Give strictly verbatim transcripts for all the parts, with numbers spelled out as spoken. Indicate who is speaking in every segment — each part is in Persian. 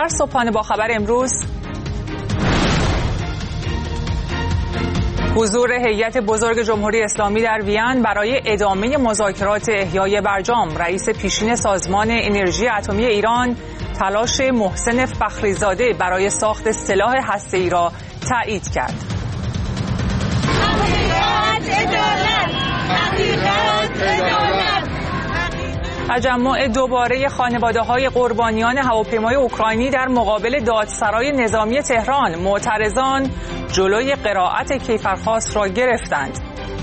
Speaker 1: در صبحانه با خبر امروز حضور هیئت بزرگ جمهوری اسلامی در وین برای ادامه مذاکرات احیای برجام. رئیس پیشین سازمان انرژی اتمی ایران تلاش محسن فخریزاده برای ساخت سلاح هسته‌ای را تایید کرد. تجمع دوباره خانواده‌های قربانیان هواپیمای اوکراینی در مقابل دادسرای نظامی تهران. معترضان جلوی قرائت کیفرخواست را گرفتند.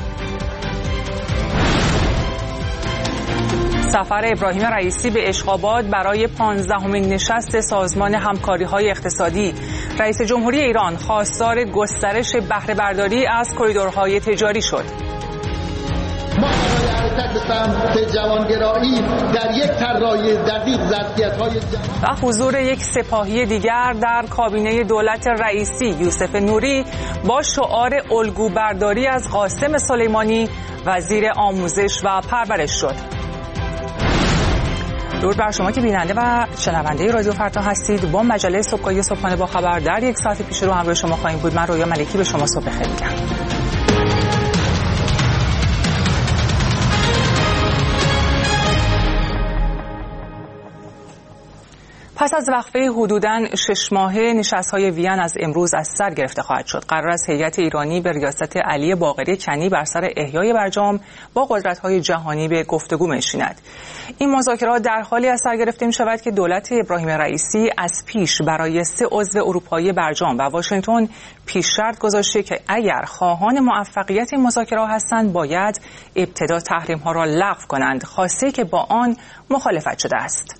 Speaker 1: سفر ابراهیم رئیسی به اشخاباد برای پانزدهمین نشست سازمان همکاری‌های اقتصادی. رئیس جمهوری ایران خواستار گسترش بهره برداری از کریدورهای تجاری شد.
Speaker 2: جوانگرایی در یک طراحی دقیق ظرفیت‌های
Speaker 1: و حضور یک سپاهی دیگر در کابینه دولت رئیسی. یوسف نوری با شعار الگو برداری از قاسم سلیمانی وزیر آموزش و پرورش شد. درود بر شما که بیننده و شنونده رادیو فردا هستید. با مجله صبحگاهی صبحانه با خبر در یک ساعت پیش رو همراه شما خواهیم بود. من رویا ملکی به شما صبح بخیر میگم. پس از وقفه حدوداً شش ماهه نشست‌های وین از امروز از سر گرفته خواهد شد. قرار است هیئت ایرانی به ریاست علی باقری کنی بر سر احیای برجام با قدرت‌های جهانی به گفتگو بنشیند. این مذاکرات در حالی از سر گرفته می‌شود که دولت ابراهیم رئیسی از پیش برای سه عضو اروپایی برجام و واشنگتن پیش شرط گذاشته که اگر خواهان موفقیت این مذاکرات هستند باید ابتدا تحریم‌ها را لغو کنند، خواسته که با آن مخالفت شده است.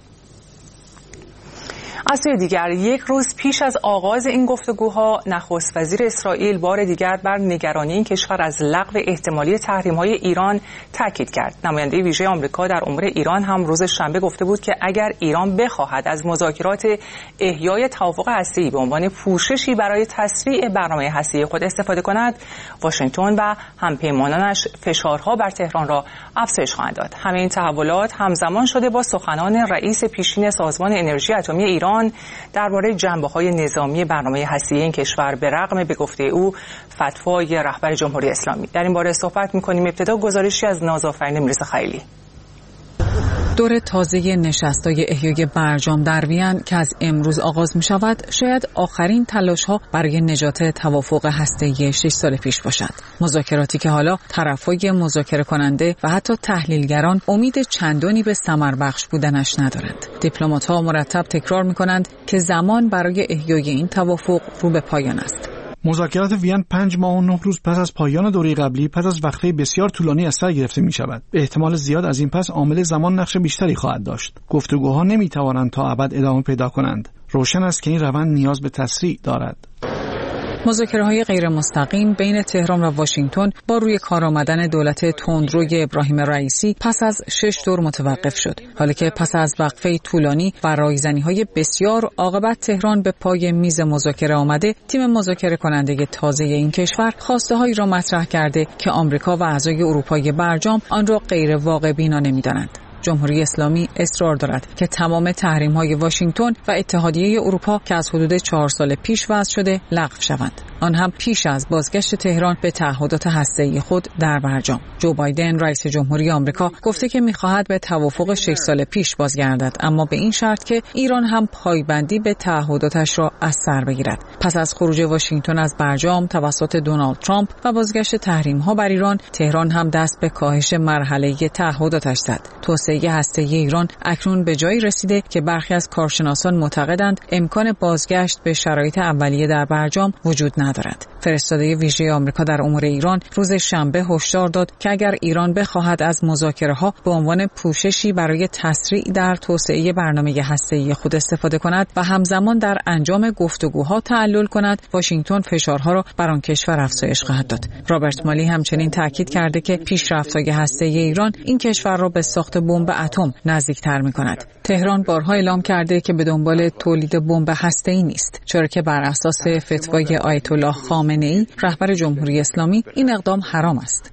Speaker 1: از سوی دیگر یک روز پیش از آغاز این گفتگوها نخست وزیر اسرائیل بار دیگر بر نگرانی این کشور از لغو احتمالی تحریم‌های ایران تاکید کرد. نماینده ویژه آمریکا در امور ایران هم روز شنبه گفته بود که اگر ایران بخواهد از مذاکرات احیای توافق هسته‌ای به عنوان پوششی برای تسریع برنامه هسته‌ای خود استفاده کند، واشنگتن و همپیمانانش فشارها بر تهران را افزایش خواهند داد. همه این تحولات همزمان شده با سخنان رئیس پیشین سازمان انرژی اتمی ایران درباره جنبه‌های نظامی برنامه هسته‌ای این کشور به رغم به گفته او فتوای رهبر جمهوری اسلامی. در این باره صحبت می‌کنیم. ابتدا گزارشی از نازآفرین میرزا خلیلی.
Speaker 3: دور تازه نشست‌های احیای برجام در وین که از امروز آغاز می شود شاید آخرین تلاش‌ها برای نجات توافق هسته‌ای شش سال پیش باشد. مذاکراتی که حالا طرفای مذاکره کننده و حتی تحلیلگران امید چندانی به ثمر بخش بودنش ندارند. دیپلمات‌ها مرتب تکرار می‌کنند که زمان برای احیای این توافق رو به پایان است.
Speaker 4: مذاکرات وین پنج ماه و نه روز پس از پایان دوره قبلی پس از وقفه بسیار طولانی از سر گرفته می شود. به احتمال زیاد از این پس عامل زمان نقش بیشتری خواهد داشت. گفتگوها نمی توانند تا ابد ادامه پیدا کنند. روشن است که این روند نیاز به تسریع دارد.
Speaker 3: مذاکره‌های غیر مستقیم بین تهران و واشنگتن با روی کار آمدن دولت تندروی ابراهیم رئیسی پس از شش دور متوقف شد. حالی که پس از وقفه طولانی و رایزنی‌های بسیار عاقبت تهران به پای میز مذاکره آمده، تیم مذاکره کننده تازه این کشور خواسته‌هایی را مطرح کرده که آمریکا و اعضای اروپای برجام آن را غیر واقع بینا نمی‌دانند. جمهوری اسلامی اصرار دارد که تمام تحریم‌های واشنگتن و اتحادیه اروپا که از حدود چهار سال پیش وضع شده لغو شوند. آن هم پیش از بازگشت تهران به تعهدات هسته‌ای خود در برجام. جو بایدن رئیس جمهوری آمریکا گفته که می‌خواهد به توافق شش سال پیش بازگردد، اما به این شرط که ایران هم پایبندی به تعهداتش را از سر بگیرد. پس از خروج واشنگتن از برجام توسط دونالد ترامپ و بازگشت تحریم‌ها بر ایران، تهران هم دست به کاهش مرحله تعهداتش زد. توسعه هسته‌ای ایران اکنون به جایی رسیده که برخی از کارشناسان معتقدند امکان بازگشت به شرایط اولیه در برجام وجود ندارد. فرستاده ویژه آمریکا در امور ایران روز شنبه هشدار داد که اگر ایران بخواهد از مذاکره‌ها به عنوان پوششی برای تسریع در توسعه برنامه هسته‌ای خود استفاده کند و همزمان در انجام گفتگوها تعلل کند، واشنگتن فشارها را بر آن کشور افزایش خواهد داد. رابرت مالی همچنین تاکید کرده که پیشرفت‌های هسته‌ای ایران این کشور را به ساخت بمب اتم نزدیکتر می‌کند. تهران بارها اعلام کرده که به دنبال تولید بمب هسته‌ای نیست، چرا که بر اساس فتوای آیت الله خامنه‌ای رهبر جمهوری اسلامی این اقدام حرام است.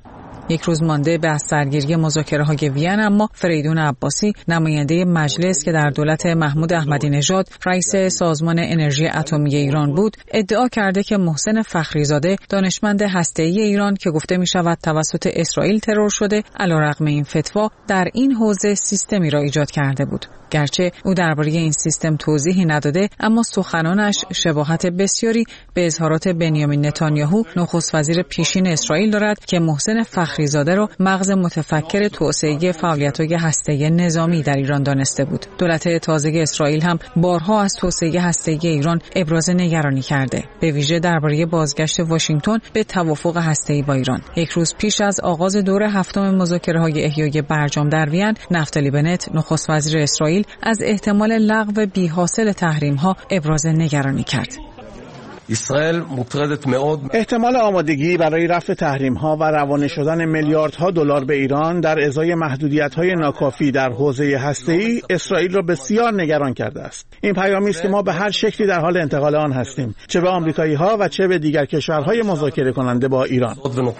Speaker 3: یک روز مانده به از سرگیری مذاکره‌های وین، اما فریدون عباسی نماینده مجلس که در دولت محمود احمدی نژاد رئیس سازمان انرژی اتمی ایران بود، ادعا کرده که محسن فخریزاده دانشمند هسته‌ای ایران که گفته می‌شود توسط اسرائیل ترور شده، علیرغم این فتوا در این حوزه سیستمی را ایجاد کرده بود. گرچه او درباره این سیستم توضیحی نداده، اما سخنانش شباهت بسیاری به اظهارات بنیامین نتانیاهو نخست وزیر پیشین اسرائیل دارد که محسن فخریزاده را مغز متفکر توسعه فعالیت‌های هسته‌ای نظامی در ایران دانسته بود. دولت تازه اسرائیل هم بارها از توسعه هسته‌ای ایران ابراز نگرانی کرده، به ویژه درباره بازگشت واشنگتن به توافق هسته‌ای با ایران. یک روز پیش از آغاز دور هفتم مذاکره‌های احیای برجام در وین، نفتالی بنت نخست وزیر اسرائیل از احتمال لغو بی‌حاصل تحریم‌ها ابراز نگرانی کرد.
Speaker 5: اسرائیل مطردت מאוד.
Speaker 6: احتمال آمادگی برای رفع تحریم‌ها و روانه شدن میلیاردها دلار به ایران در ازای محدودیت‌های ناکافی در حوزه هسته‌ای اسرائیل را بسیار نگران کرده است. این پیامی است که ما به هر شکلی در حال انتقال آن هستیم، چه به آمریکایی‌ها و چه به دیگر کشورهای مذاکره کننده با ایران.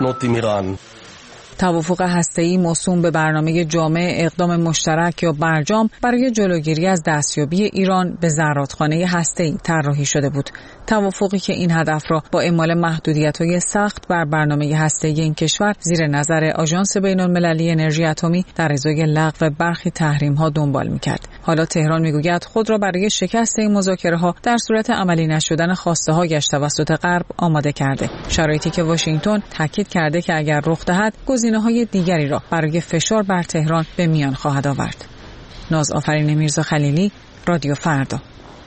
Speaker 3: توافق هسته‌ای موسوم به برنامه جامع اقدام مشترک یا برجام برای جلوگیری از دستیابی ایران به زرادخانه هسته‌ای طراحی شده بود. توافقی که این هدف را با اعمال محدودیت‌های سخت بر برنامه هسته‌ای این کشور زیر نظر آژانس بین‌المللی انرژی اتمی در ازای لغو برخی تحریم‌ها دنبال می‌کرد. حالا تهران می‌گوید خود را برای شکست این مذاکره‌ها در صورت عملی نشدن خواسته‌هایش توسط غرب آماده کرده. شرایطی که واشنگتن تاکید کرده که اگر رخ دهد گزینه‌های دیگری را برای فشار بر تهران به میان خواهد آورد. ناز آفرین میرزا خلیلی، رادیو فردا.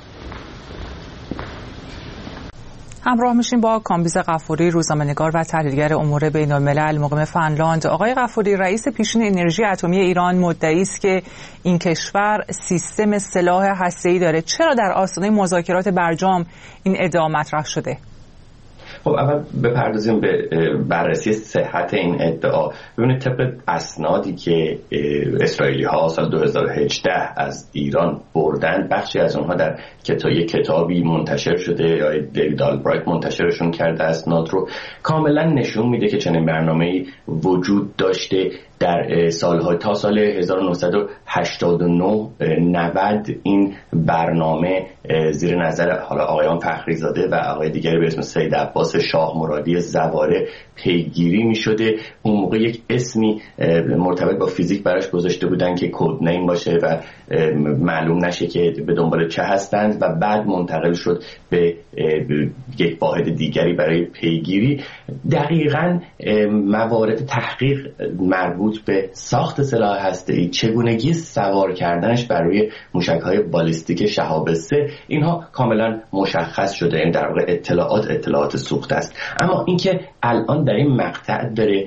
Speaker 1: همراه میشیم با کامبیز غفوری، روزنامه‌نگار و تحلیلگر امور بین‌الملل مقیم فنلاند. آقای غفوری، رئیس پیشین انرژی اتمی ایران مدعی است که این کشور سیستم سلاح هسته‌ای داره. چرا در آستانه مذاکرات برجام این ادعا مطرح شده؟
Speaker 7: خب اول بپردازیم به بررسی صحت این ادعا. ببینید طبق اسنادی که اسرائیلی ها سال دو هزار و هجده از ایران بردن، بخشی از اونها در کتاب کتابی منتشر شده یا دیوید آلبرایت منتشرشون کرده، اسناد رو کاملا نشون میده که چنین برنامه‌ای وجود داشته. در سالها تا سال هزار و نهصد و هشتاد و نه نود این برنامه زیر نظر حالا آقایان فخریزاده و آقای دیگری به اسم سید عباس شاه مرادی زواره پیگیری می شده. اون موقع یک اسمی مرتبط با فیزیک براش گذاشته بودن که کد نیم باشه و معلوم نشه که به دنبال چه هستند و بعد منتقل شد به یک واحد دیگری برای پیگیری. دقیقاً موارد تحقیق مربوط به ساخت سلاح هسته‌ای، چگونگی سوار کردنش بر روی موشک‌های بالیستیک شهاب سه، اینها کاملا مشخص شده. این در واقع اطلاعات اطلاعات سوخته است. اما اینکه الان در این مقطع داره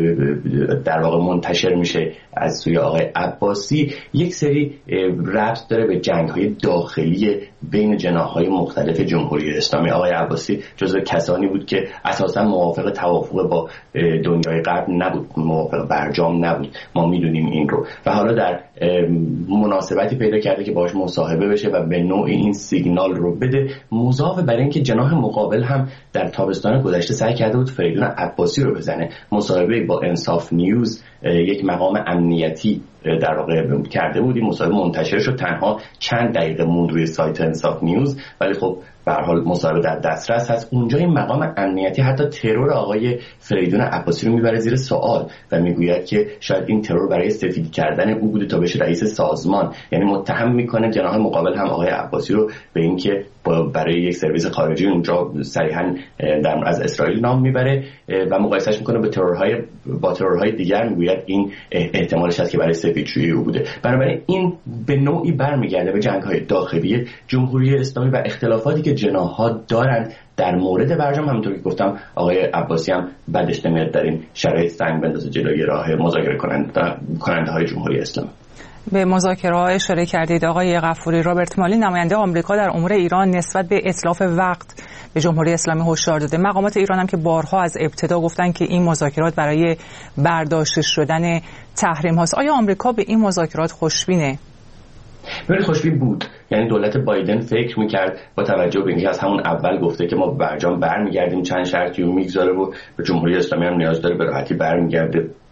Speaker 7: در واقع منتشر میشه از سوی آقای عباسی، یک سری ربط داره به جنگ‌های داخلی بین جناح‌های مختلف جمهوری اسلامی. آقای عباسی جزو کسانی بود که اساساً موافق توافق با دنیای غرب نبود، موافق برجام نبود. ما میدونیم این رو و حالا در مناسبتی پیدا کرده که باهاش مصاحبه بشه و به نوعی این سیگنال رو بده. مضاف بر این که جناح مقابل هم در تابستان گذشته سعی کرده بود فریدون عباسی رو بزنه. مصاحبه با انصاف نیوز یک مقام امنیتی در واقع کرده بود. این مصاحبه منتشر شد، تنها چند دقیقه موند روی سایت انصاف نیوز، ولی خب به هر حال مصاحبه در دسترس هست. اونجا این مقام امنیتی حتی ترور آقای فریدون عباسی رو میبره زیر سوال و میگوید که شاید این ترور برای استفاده کردن او بوده تا بشه رئیس سازمان. یعنی متهم میکنه جناح مقابل هم آقای عباسی رو به اینکه برای یک سرویس خارجی اونجا صریحاً از اسرائیل نام میبره و مقایسهش میکنه به ترورهای با ترورهای دیگر، میگوید این احتمالش هست که برای سفیدشویی او بوده. بنابراین این به نوعی برمیگرده به جنگ‌های داخلی جمهوری اسلامی و اختلافاتی که جناح‌ها دارن در مورد برجام. همونطور که گفتم آقای عباسی هم بعدش نمیاد در این شرایط سنگ بندازه جلوی راه مذاکره کننده های جمهوری اسلامی.
Speaker 1: به مذاکره‌ها اشاره کردید آقای غفوری. رابرت مالی نماینده آمریکا در امور ایران نسبت به اتلاف وقت به جمهوری اسلامی هشدار داده. مقامات ایران هم که بارها از ابتدا گفتن که این مذاکرات برای برداشته شدن تحریم هاست. آیا آمریکا به این مذاکرات خوشبینه؟
Speaker 7: ولی خوشبین بود. یعنی دولت بایدن فکر میکرد با توجه به اینکه از همون اول گفته که ما برجام برمیگردیم، چند شرطی رو میگذاره و به جمهوری اسلامی هم نیاز داره به راحتی برمیگرده،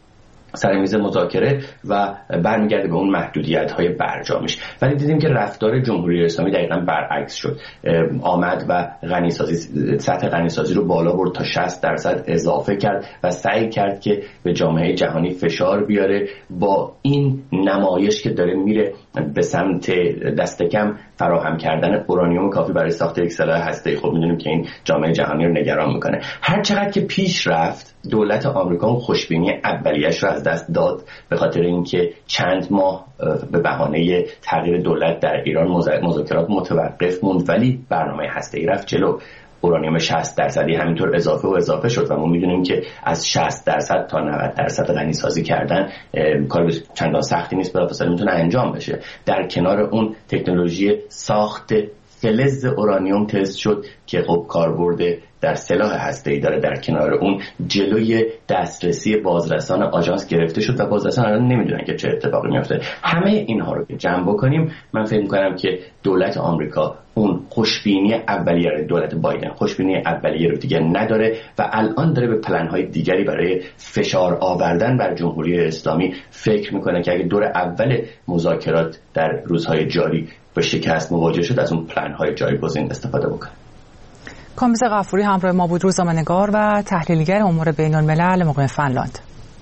Speaker 7: سر میز مذاکره و برمیگرده به اون محدودیت‌های برجامیش. ولی دیدیم که رفتار جمهوری اسلامی دقیقاً برعکس شد. آمد و غنیسازی سطح غنیسازی رو بالا برد تا شصت درصد اضافه کرد و سعی کرد که به جامعه جهانی فشار بیاره. با این نمایش که داره میره به سمت دست کم فراهم کردن اورانیوم کافی برای ساخت یک سلاح هسته‌ای، خب میدونیم که این جامعه جهانی رو نگران میکنه. هر چقدر که پیش رفت دولت آمریکا اون خوشبینی اولیه‌اش رو از دست داد، به خاطر اینکه چند ماه به بهانه تغییر دولت در ایران مذاکرات متوقف موند، ولی برنامه هسته‌ای رفت جلو. اورانیوم شصت درصدی همینطور اضافه و اضافه شد و ما میدونیم که از شصت درصد تا نود درصد غنی سازی کردن کار چندان سختی نیست، بلافاصله میتونه انجام بشه. در کنار اون تکنولوژی ساخت فلز اورانیوم تست شد که خب کاربرد در سلاح هسته‌ای داره. در کنار اون جلوی دسترسی بازرسان آژانس گرفته شد و بازرسان الان نمیدونن که چه اتفاقی میفته. همه اینها رو که جمع بکنیم من فکر می‌کنم که دولت آمریکا اون خوشبینی اولیه رو، دولت بایدن خوشبینی اولیه رو دیگه نداره و الان داره به پلن‌های دیگری برای فشار آوردن بر جمهوری اسلامی فکر می‌کنه که اگه دور اول مذاکرات در روزهای جاری به شکست مواجه شد از اون پلن‌های جایگزین استفاده بکنه.
Speaker 1: کامبیز غفوری همراه ما بود، روزنامه‌نگار و تحلیلگر امور بین‌الملل مقیم فنلاند.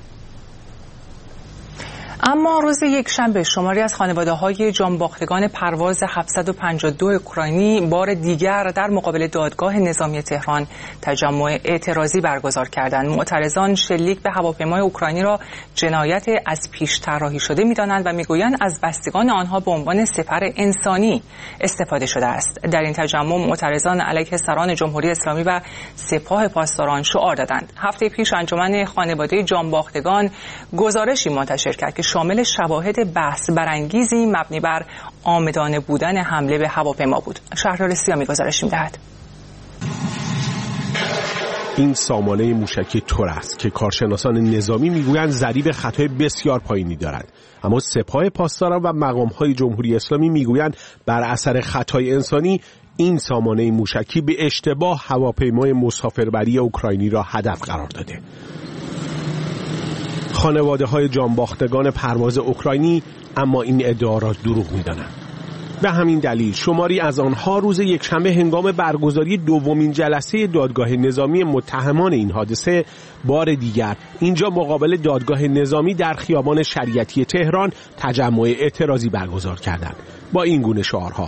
Speaker 1: اما روز یکشنبه شماری از خانواده‌های جانباختگان پرواز هفتصد و پنجاه و دو اوکراینی بار دیگر در مقابل دادگاه نظامی تهران تجمع اعتراضی برگزار کردند. معترضان شلیک به هواپیمای اوکراینی را جنایت از پیش طراحی شده می‌دانند و می‌گویند از بستگان آنها به عنوان سپر انسانی استفاده شده است. در این تجمع معترضان علیه سران جمهوری اسلامی و سپاه پاسداران شعار دادند. هفته پیش انجمن خانواده جانباختگان گزارشی منتشر کرد که شامل شواهد بحث برانگیزی مبنی بر عامدانه بودن حمله به هواپیما بود. شهریار سیامی گزارش می‌دهد.
Speaker 8: این سامانه موشکی تور است که کارشناسان نظامی میگویند ضریب خطای بسیار پایینی دارد، اما سپاه پاسداران و مقام‌های جمهوری اسلامی میگویند بر اثر خطای انسانی این سامانه موشکی به اشتباه هواپیمای مسافربری اوکراینی را هدف قرار داده. خانواده های جانباختگان پرواز اوکراینی اما این ادعا را دروغ می‌دانند. به همین دلیل شماری از آنها روز یکشنبه هنگام برگزاری دومین جلسه دادگاه نظامی متهمان این حادثه بار دیگر اینجا مقابل دادگاه نظامی در خیابان شریعتی تهران تجمع اعتراضی برگزار کردند با این گونه شعارها: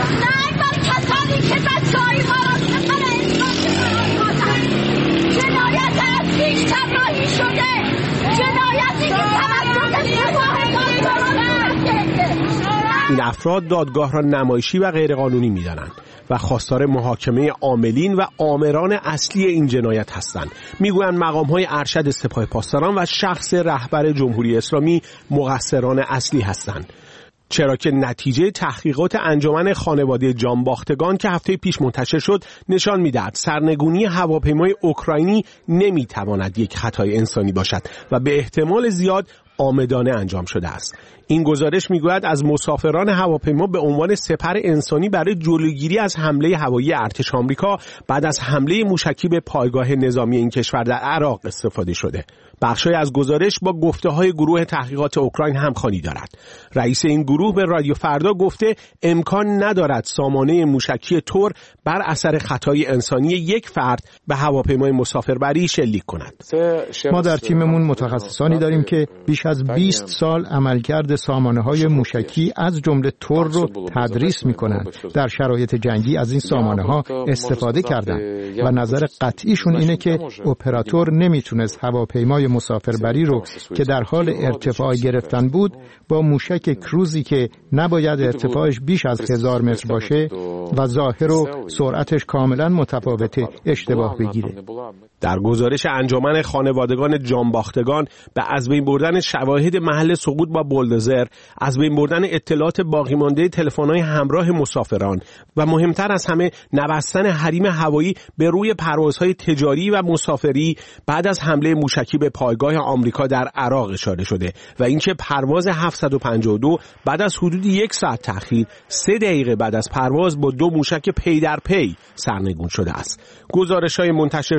Speaker 8: این افراد دادگاه را نمایشی و غیرقانونی می‌دانند و خواستار محاکمه عاملین و آمران اصلی این جنایت هستند. میگویند مقام‌های ارشد سپاه پاسداران و شخص رهبر جمهوری اسلامی مقصران اصلی هستند، چرا که نتیجه تحقیقات انجمن خانواده جانباختگان که هفته پیش منتشر شد نشان می‌دهد سرنگونی هواپیمای اوکراینی نمی‌تواند یک خطای انسانی باشد و به احتمال زیاد عامدانه انجام شده است. این گزارش میگوید از مسافران هواپیما به عنوان سپر انسانی برای جلوگیری از حمله هوایی ارتش آمریکا بعد از حمله موشکی به پایگاه نظامی این کشور در عراق استفاده شده. بخشی از گزارش با گفته‌های گروه تحقیقات اوکراین همخوانی دارد. رئیس این گروه به رادیو فردا گفته امکان ندارد سامانه موشکی تور بر اثر خطای انسانی یک فرد به هواپیمای مسافربری شلیک کند.
Speaker 9: ما در تیممون متخصصانی داریم که بیش از بیست سال عملکرد سامانه‌های موشکی از جمله تور رو تدریس می‌کنند. در شرایط جنگی از این سامانه‌ها استفاده کردند و نظر قطعیشون اینه که اپراتور نمیتونست هواپیمای مسافربری رو که در حال ارتفاع گرفتن بود با موشک کروزی که نباید ارتفاعش بیش از هزار متر باشه و ظاهر و سرعتش کاملا متفاوته اشتباه بگیره.
Speaker 8: در گزارش انجمن خانوادگان جانباختگان به از بین بردن شواهد محل سقوط با بولدوزر، از بین بردن اطلاعات باقی مانده تلفن‌های همراه مسافران و مهمتر از همه نبستن حریم هوایی به روی پروازهای تجاری و مسافری بعد از حمله موشکی به پایگاه آمریکا در عراق اشاره شده و اینکه پرواز هفتصد و پنجاه و دو بعد از حدود یک ساعت تأخیر سه دقیقه بعد از پرواز با دو موشک پی در پی سرنگون شده است. گزارش‌های منتشر شده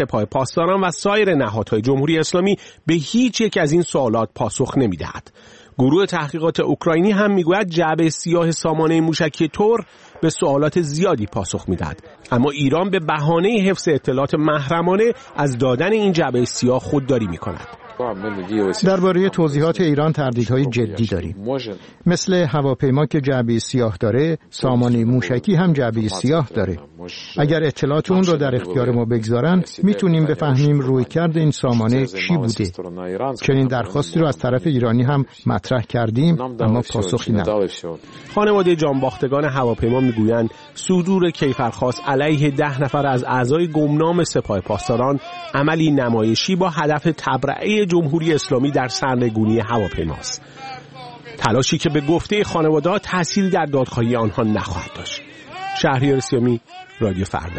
Speaker 8: سپاه پاسداران و سایر نهادهای جمهوری اسلامی به هیچ یک از این سوالات پاسخ نمی‌دهد. گروه تحقیقات اوکراینی هم میگوید جعبه سیاه سامانه موشکی تور به سوالات زیادی پاسخ میدهد، اما ایران به بهانه حفظ اطلاعات محرمانه از دادن این جعبه سیاه خودداری میکند.
Speaker 9: درباره توضیحات ایران تردیدهای جدی داریم. مثل هواپیما که جعبه سیاه داره، سامانه موشکی هم جعبه سیاه داره. اگر اطلاعات اون رو در اختیار ما بگذارن، میتونیم بفهمیم رویکرد این سامانه چی بوده. چنین درخواستی رو از طرف ایرانی هم مطرح کردیم، اما پاسخی نداد.
Speaker 8: خانواده جانباختگان هواپیما میگویند صدور کیفرخواست علیه ده نفر از اعضای گمنام سپاه پاسداران عملی نمایشی با هدف تبرئه جمهوری اسلامی در سرنگونی هواپیماست. تلاشی که به گفته خانواده‌ها تأثیری در دادخواهی آنها نخواهد داشت. شهریار سیامی، رادیو فردا.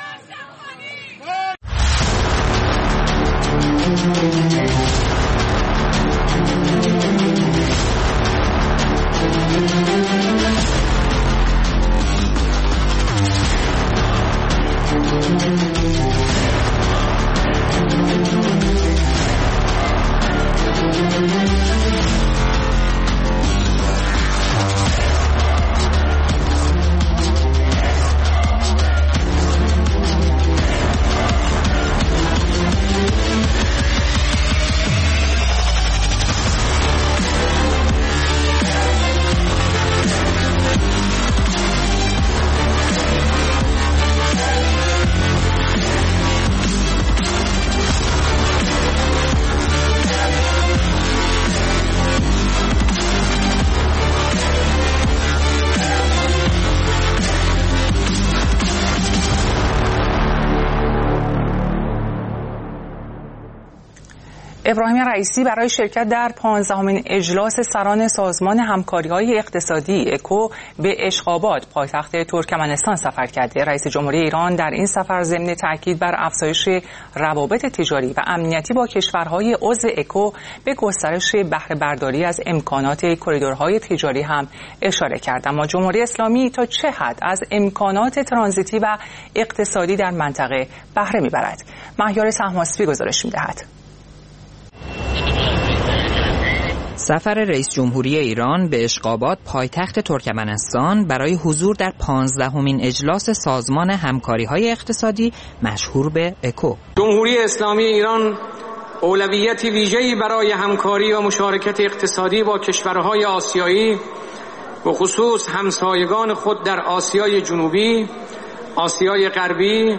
Speaker 1: ابراهیم رئیسی برای شرکت در پانزدهمین اجلاس سران سازمان همکاری‌های اقتصادی اکو به اشخاباد پایتخت ترکمنستان سفر کرده. رئیس جمهوری ایران در این سفر ضمن تاکید بر افزایش روابط تجاری و امنیتی با کشورهای عضو اکو به گسترش بهره برداری از امکانات کریدورهای تجاری هم اشاره کرد. اما جمهوری اسلامی تا چه حد از امکانات ترانزیتی و اقتصادی در منطقه بهره می‌برد؟ مهیار طهماسبی گزارش می‌دهد.
Speaker 10: سفر رئیس جمهوری ایران به اشخاباد پایتخت ترکمنستان برای حضور در پانزدهمین اجلاس سازمان همکاری‌های اقتصادی مشهور به اکو.
Speaker 11: جمهوری اسلامی ایران اولویت ویژه‌ای برای همکاری و مشارکت اقتصادی با کشورهای آسیایی و خصوص همسایگان خود در آسیای جنوبی، آسیای غربی،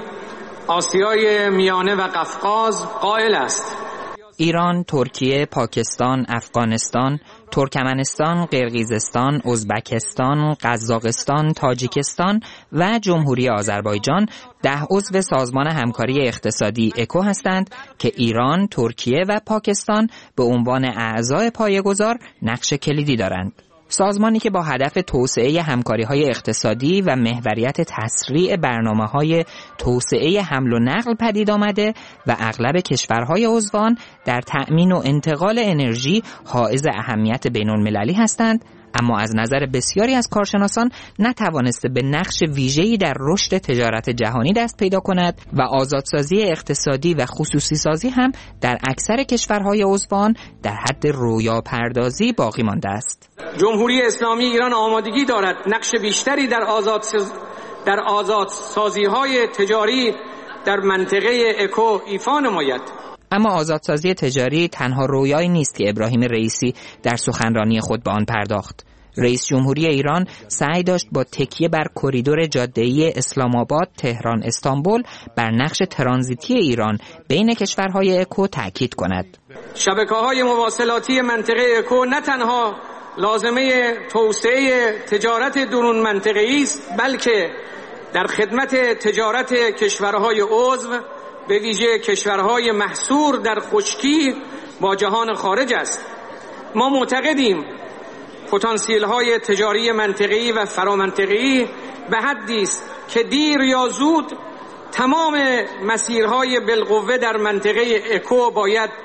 Speaker 11: آسیای میانه و قفقاز قائل است.
Speaker 10: ایران، ترکیه، پاکستان، افغانستان، ترکمنستان، قرقیزستان، ازبکستان، قزاقستان، تاجیکستان و جمهوری آذربایجان ده عضو سازمان همکاری اقتصادی اکو هستند که ایران، ترکیه و پاکستان به عنوان اعضای پایه‌گذار نقش کلیدی دارند. سازمانی که با هدف توسعه همکاری‌های اقتصادی و محوریت تسریع برنامه‌های توسعه حمل و نقل پدید آمده و اغلب کشورهای عضوان در تأمین و انتقال انرژی حائز اهمیت بین‌المللی هستند، اما از نظر بسیاری از کارشناسان نتوانسته به نقش ویژه‌ای در رشد تجارت جهانی دست پیدا کند و آزادسازی اقتصادی و خصوصی سازی هم در اکثر کشورهای عضوان در حد رویا پردازی باقی مانده است.
Speaker 11: جمهوری اسلامی ایران آمادگی دارد نقش بیشتری در آزاد در آزادسازی‌های تجاری در منطقه اکو ایفا نماید.
Speaker 10: اما آزادسازی تجاری تنها رویایی نیست که ابراهیم رئیسی در سخنرانی خود به آن پرداخت. رئیس جمهوری ایران سعی داشت با تکیه بر کریدور جاده‌ای اسلام آباد، تهران، استانبول بر نقش ترانزیتی ایران بین کشورهای اکو تاکید کند.
Speaker 11: شبکه‌های مواصلاتی منطقه اکو نه تنها لازمه توسعه تجارت درون منطقه‌ای است، بلکه در خدمت تجارت کشورهای عضو به ویژه کشورهای محصور در خشکی با جهان خارج است. ما معتقدیم پتانسیل‌های تجاری منطقه‌ای و فرامنطقه‌ای به حدی است که دیر یا زود تمام مسیرهای بالقوه در منطقه اکو باید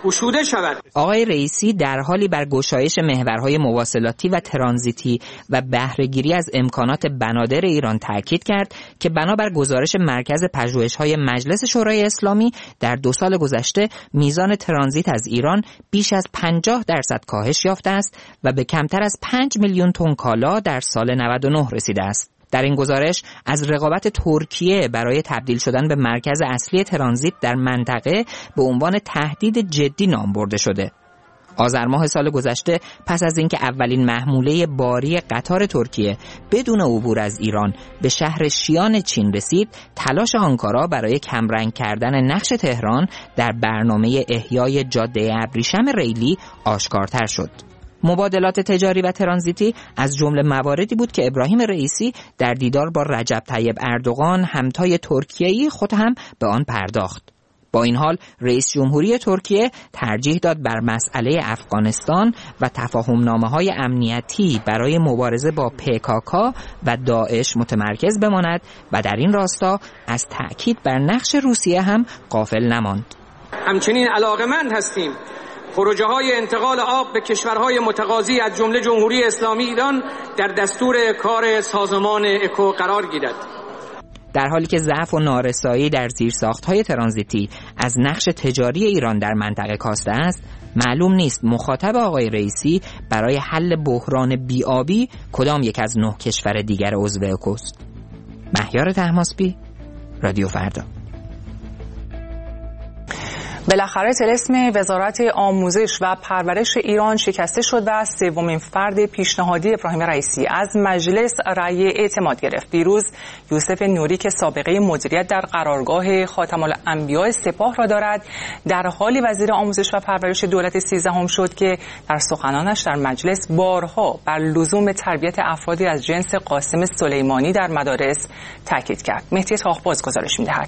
Speaker 11: گشوده شود.
Speaker 10: آقای رئیسی در حالی بر گشایش محورهای مواصلاتی و ترانزیتی و بهره‌گیری از امکانات بنادر ایران تاکید کرد که بنابر گزارش مرکز پژوهش‌های مجلس شورای اسلامی در دو سال گذشته میزان ترانزیت از ایران بیش از پنجاه درصد کاهش یافته است و به کمتر از پنج میلیون تن کالا در سال نود و نه رسیده است. در این گزارش از رقابت ترکیه برای تبدیل شدن به مرکز اصلی ترانزیت در منطقه به عنوان تهدید جدی نام برده شده. آذر ماه سال گذشته پس از اینکه اولین محموله باری قطار ترکیه بدون عبور از ایران به شهر شیان چین رسید، تلاش آنکارا برای کمرنگ کردن نقش تهران در برنامه احیای جاده ابریشم ریلی آشکارتر شد. مبادلات تجاری و ترانزیتی از جمله مواردی بود که ابراهیم رئیسی در دیدار با رجب طیب اردوغان همتای ترکیه‌ای خود هم به آن پرداخت. با این حال رئیس جمهوری ترکیه ترجیح داد بر مسئله افغانستان و تفاهمنامه‌های امنیتی برای مبارزه با پیکاکا و داعش متمرکز بماند و در این راستا از تأکید بر نقش روسیه هم غافل نماند.
Speaker 11: همچنین علاقمند هستیم پروژه های انتقال آب به کشورهای متقاضی از جمله جمهوری اسلامی ایران در دستور کار سازمان اکو قرار گیرد.
Speaker 10: در حالی که ضعف و نارسایی در زیرساخت‌های ترانزیتی از نقش تجاری ایران در منطقه کاسته است، معلوم نیست مخاطب آقای رئیسی برای حل بحران بی‌آبی کدام یک از نه کشور دیگر عضو اکوست. مهیار طهماسبی، رادیو فردا.
Speaker 1: بالاخره طلسم وزارت آموزش و پرورش ایران شکسته شد و سومین فرد پیشنهادی ابراهیم رئیسی از مجلس رأی اعتماد گرفت. دیروز یوسف نوری که سابقه مدیریت در قرارگاه خاتم الانبیاء سپاه را دارد، در حالی وزیر آموزش و پرورش دولت سیزدهم شد که در سخنانش در مجلس بارها بر لزوم تربیت افرادی از جنس قاسم سلیمانی در مدارس تاکید کرد. مهدی تاخباز گزارش می‌دهد.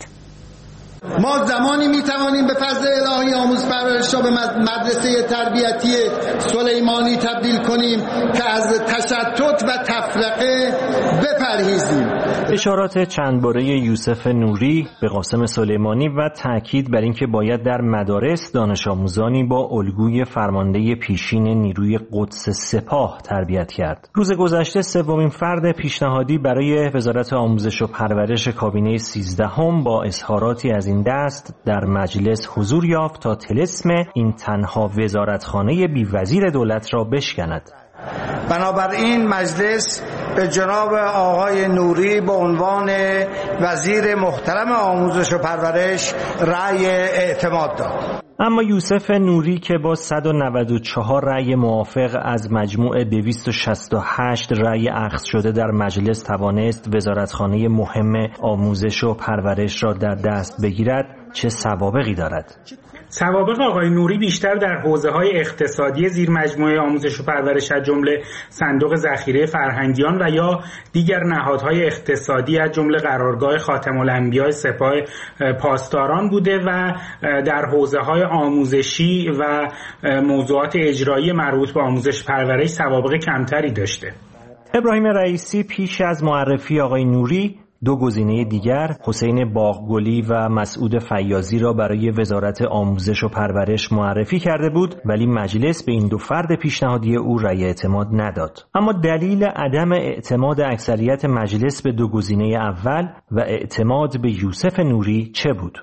Speaker 2: ما زمانی میتوانیم به فضل الهی آموز پرورش را به مدرسه تربیتی سلیمانی تبدیل کنیم که از تشتت و تفرقه بپرهیزیم.
Speaker 12: اشارات چند باره یوسف نوری به قاسم سلیمانی و تاکید بر اینکه باید در مدارس دانش آموزانی با الگوی فرمانده پیشین نیروی قدس سپاه تربیت کرد. روز گذشته سومین فرد پیشنهادی برای وزارت آموزش و پرورش کابینه سیزدهم با اظهاراتی از این دست در مجلس حضور یافت تا طلسم این تنها وزارتخانه بی وزیر دولت را بشکند.
Speaker 13: بنابراین مجلس به جناب آقای نوری به عنوان وزیر محترم آموزش و پرورش رأی اعتماد داد.
Speaker 12: اما یوسف نوری که با صد و نود و چهار رأی موافق از مجموع دویست و شصت و هشت رأی اخذ شده در مجلس توانست وزارتخانه مهم آموزش و پرورش را در دست بگیرد، چه سوابقی دارد؟
Speaker 14: سوابق آقای نوری بیشتر در حوزه‌های اقتصادی زیر مجموعه آموزش و پرورش از جمله صندوق ذخیره فرهنگیان و یا دیگر نهادهای اقتصادی از جمله قرارگاه خاتم الانبیاء سپاه پاسداران بوده و در حوزه‌های آموزشی و موضوعات اجرایی مربوط به آموزش پرورش سوابق کمتری داشته.
Speaker 12: ابراهیم رئیسی پیش از معرفی آقای نوری دو گزینه دیگر، حسین باغگلی و مسعود فیاضی را برای وزارت آموزش و پرورش معرفی کرده بود، ولی مجلس به این دو فرد پیشنهادی او رأی اعتماد نداد. اما دلیل عدم اعتماد اکثریت مجلس به دو گزینه اول و اعتماد به یوسف نوری چه بود؟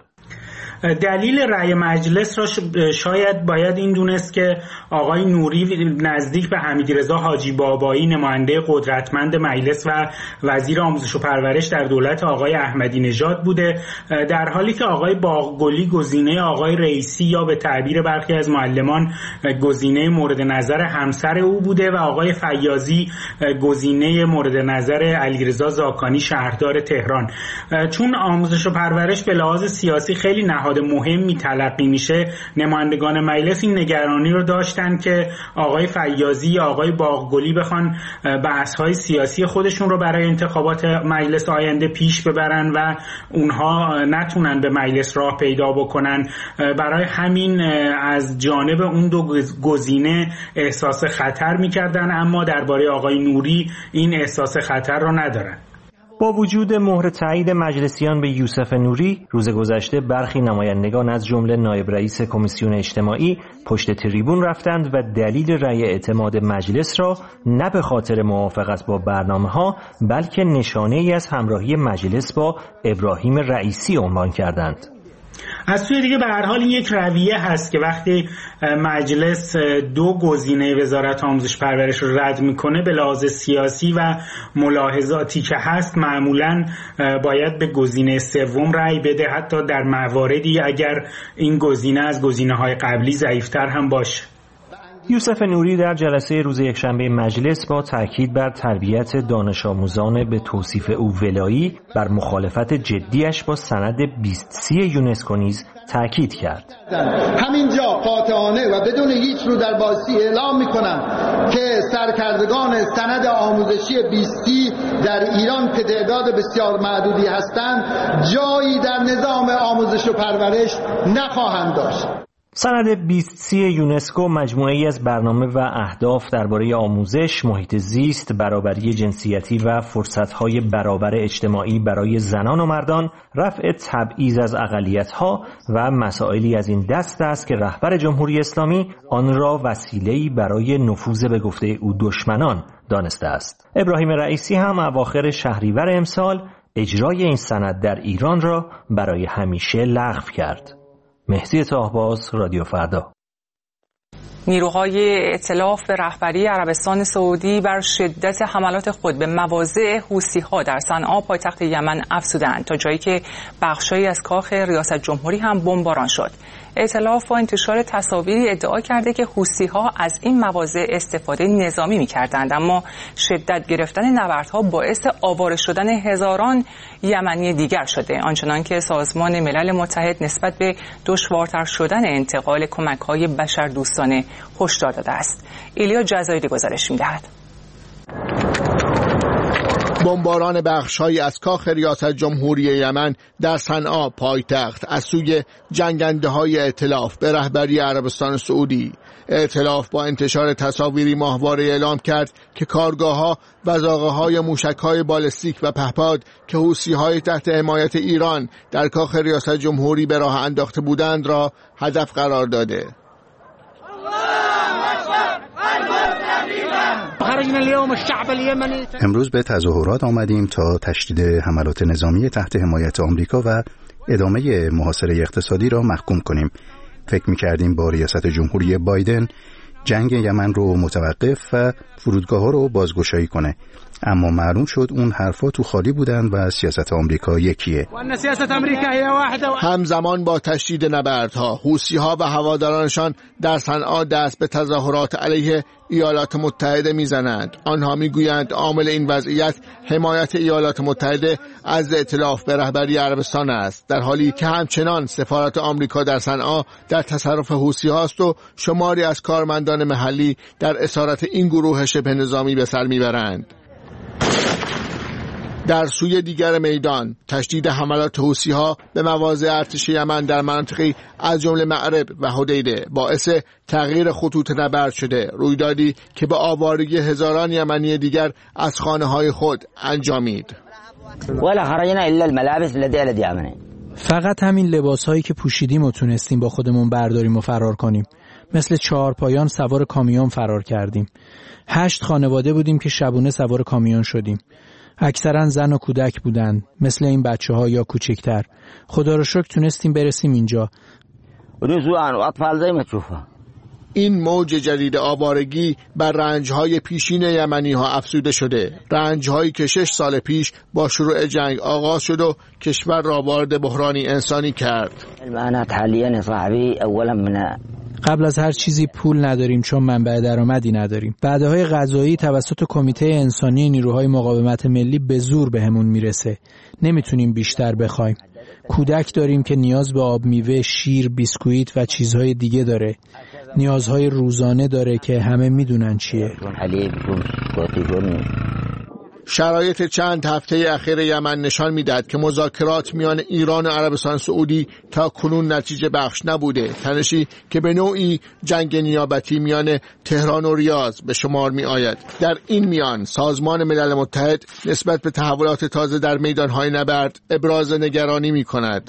Speaker 14: دلیل رأی مجلس را شاید باید این دونست که آقای نوری نزدیک به حمیدرضا حاجی بابایی نماینده قدرتمند مجلس و وزیر آموزش و پرورش در دولت آقای احمدی نژاد بوده، در حالی که آقای باغگلی گزینه آقای رئیسی یا به تعبیر برخی از معلمان گزینه مورد نظر همسر او بوده و آقای فیاضی گزینه مورد نظر علیرضا زاکانی شهردار تهران. چون آموزش و پرورش به لحاظ سیاسی خیلی نهاد مهمی تلقی میشه، نمایندگان مجلس این نگرانی رو داشتن که آقای فیاضی یا آقای باغگلی بخوان بحث‌های سیاسی خودشون رو برای انتخابات مجلس آینده پیش ببرن و اونها نتونن به مجلس راه پیدا بکنن. برای همین از جانب اون دو گزینه احساس خطر میکردن، اما درباره آقای نوری این احساس خطر رو ندارن.
Speaker 12: با وجود مهر تایید مجلسیان به یوسف نوری، روز گذشته برخی نمایندگان از جمله نایب رئیس کمیسیون اجتماعی پشت تریبون رفتند و دلیل رأی اعتماد مجلس را نه به خاطر موافقت با برنامه‌ها بلکه نشانه‌ای از همراهی مجلس با ابراهیم رئیسی عنوان کردند.
Speaker 14: از سوی دیگه به هر حال یک رویه هست که وقتی مجلس دو گزینه وزارت آموزش پرورش رو رد میکنه به لحاظ سیاسی و ملاحظاتی که هست معمولاً باید به گزینه سوم رأی بده، حتی در مواردی اگر این گزینه از گزینه‌های قبلی ضعیف‌تر هم باشه.
Speaker 12: یوسف نوری در جلسه روز یکشنبه مجلس با تاکید بر تربیت دانش آموزان به توصیف او ولایی بر مخالفت جدیش با سند بیست سی یونسکو نیز تاکید کرد.
Speaker 2: همینجا قاطعانه و بدون هیچ رو در بازی اعلام میکنم که سرکردگان سند آموزشی بیست سی در ایران که تعداد بسیار معدودی هستند جایی در نظام آموزش و پرورش نخواهند داشت.
Speaker 12: سند بیست سی یونسکو مجموعه‌ای از برنامه و اهداف درباره آموزش، محیط زیست، برابری جنسیتی و فرصت‌های برابر اجتماعی برای زنان و مردان، رفع تبعیض از اقلیت‌ها و مسائلی از این دست است که رهبر جمهوری اسلامی آن را وسیله‌ای برای نفوذ به گفته او دشمنان دانسته است. ابراهیم رئیسی هم اواخر شهریور امسال اجرای این سند در ایران را برای همیشه لغو کرد. مهدی طاهباز، رادیو فردا.
Speaker 1: نیروهای ائتلاف به رهبری عربستان سعودی بر شدت حملات خود به مواضع حوثی‌ها در صنعا پایتخت یمن افزودند تا جایی که بخشایی از کاخ ریاست جمهوری هم بمباران شد. ائتلاف با انتشار تصاویری ادعا کرده که حوثی‌ها از این مواضع استفاده نظامی می‌کردند، اما شدت گرفتن نبردها باعث آواره شدن هزاران یمنی دیگر شده، آنچنان که سازمان ملل متحد نسبت به دشوارتر شدن انتقال کمک‌های بشردوستانه هشدار داده است. ایلیا جزایری گزارش می‌دهد.
Speaker 15: بمباران بخش‌هایی از کاخ ریاست جمهوری یمن در صنعا پایتخت از سوی جنگنده‌های ائتلاف به رهبری عربستان سعودی. ائتلاف با انتشار تصاویری ماهواره اعلام کرد که کارگاه‌ها و زاغه‌های موشک‌های بالستیک و پهپاد که حوثی‌های تحت حمایت ایران در کاخ ریاست جمهوری به راه انداخته بودند را هدف قرار داده.
Speaker 16: امروز به تظاهرات آمدیم تا تشدید حملات نظامی تحت حمایت آمریکا و ادامه محاصره اقتصادی را محکوم کنیم. فکر می‌کردیم با ریاست جمهوری بایدن جنگ یمن رو متوقف و فرودگاه‌ها رو بازگشایی کنه، اما معلوم شد اون حرفا تو خالی بودن و سیاست آمریکا یکیه.
Speaker 15: همزمان با تشدید نبردها، حوثی‌ها و هوادارانشان در صنعا دست به تظاهرات علیه ایالات متحده میزنند. آنها میگویند عامل این وضعیت حمایت ایالات متحده از ائتلاف به رهبری عربستان است، در حالی که همچنان سفارت آمریکا در صنعا در تصرف حوثی‌هاست و شماری از کارمندان محلی در اسارت این گروه شبه نظامی به سر میبرند. در سوی دیگر میدان، تشدید حملات حوثی‌ها به مواضع ارتش یمن در مناطقی از جمله معرب و حدیده باعث تغییر خطوط نبرد شده، رویدادی که به آوارگی هزاران یمنی دیگر از خانه‌های خود انجامید.
Speaker 17: ولا خرجنا الا الملابس التي على اليمن.
Speaker 18: فقط همین لباس‌هایی که پوشیدیم و تونستیم با خودمون برداریم و فرار کنیم. مثل چهارپایان سوار کامیون فرار کردیم. هشت خانواده بودیم که شبونه سوار کامیون شدیم. اکثرا زن و کودک بودن، مثل این بچه ها یا کوچکتر. خدا رو شکر تونستیم برسیم اینجا.
Speaker 15: این موج جدید آوارگی بر رنج‌های پیشین یمنی ها افزوده شده، رنج‌هایی که شش سال پیش با شروع جنگ آغاز شد و کشور را وارد بحرانی انسانی کرد.
Speaker 18: قبل از هر چیزی پول نداریم چون منبع درآمدی نداریم. وعده‌های غذایی توسط کمیته انسانی نیروهای مقاومت ملی به زور بهمون میرسه. نمیتونیم بیشتر بخوایم. کودک داریم که نیاز به آب میوه، شیر، بیسکویت و چیزهای دیگه داره. نیازهای روزانه داره که همه میدونن چیه.
Speaker 15: شرایط چند هفته اخیر یمن نشان میدهد که مذاکرات میان ایران و عربستان سعودی تا کنون نتیجه بخش نبوده. تنشی که به نوعی جنگ نیابتی میان تهران و ریاض به شمار می آید. در این میان سازمان ملل متحد نسبت به تحولات تازه در میدانهای نبرد ابراز نگرانی می کند.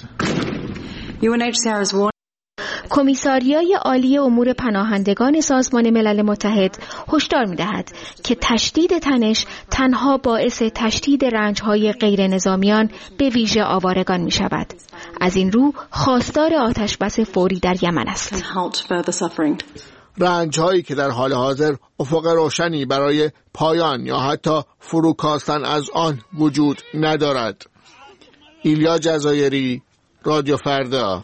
Speaker 19: کمیساریای عالی امور پناهندگان سازمان ملل متحد هشدار می‌دهد که تشدید تنش تنها باعث تشدید رنج‌های غیر نظامیان به ویژه آوارگان می‌شود. از این رو خواستار آتش‌بس فوری در یمن است.
Speaker 15: رنج‌هایی که در حال حاضر افق روشنی برای پایان یا حتی فروکاستن از آن وجود ندارد. ایلیا جزایری، رادیو فردا.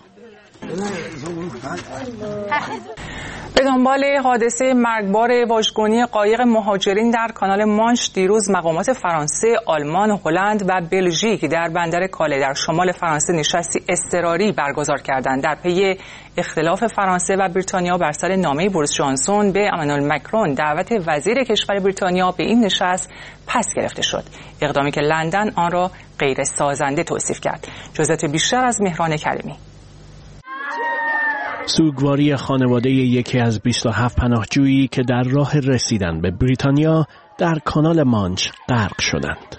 Speaker 1: به دنبال حادثه مرگبار واژگونی قایق مهاجرین در کانال مانش دیروز مقامات فرانسه، آلمان، هلند و بلژیک در بندر کاله در شمال فرانسه نشستی اضطراری برگزار کردند. در پی اختلاف فرانسه و بریتانیا بر سر نامه بوریس جانسون به امانوئل مکرون دعوت وزیر کشور بریتانیا به این نشست پس گرفته شد. اقدامی که لندن آن را غیر سازنده توصیف کرد. جزئیات بیشتر از مهران کریمی.
Speaker 20: سوگواری خانواده یکی از بیست و هفت پناهجویی که در راه رسیدن به بریتانیا در کانال مانچ غرق شدند.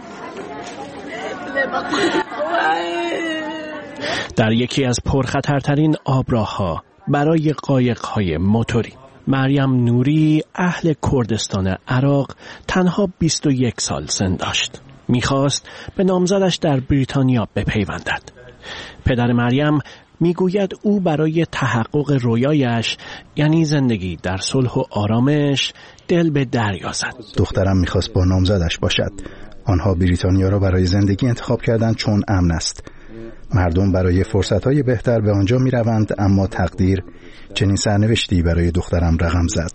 Speaker 20: در یکی از پرخطرترین آبراه‌ها برای قایق‌های موتوری. مریم نوری اهل کردستان عراق تنها بیست و یک سال سن داشت. می‌خواست به نامزدش در بریتانیا بپیوندد. پدر مریم میگوید او برای تحقق رویایش یعنی زندگی در صلح و آرامش دل به دریا زد.
Speaker 16: دخترم میخواست با نامزدش باشد. آنها بریتانیا را برای زندگی انتخاب کردند چون امن است. مردم برای فرصتهای بهتر به آنجا میروند، اما تقدیر چنین سرنوشتی برای دخترم رقم زد.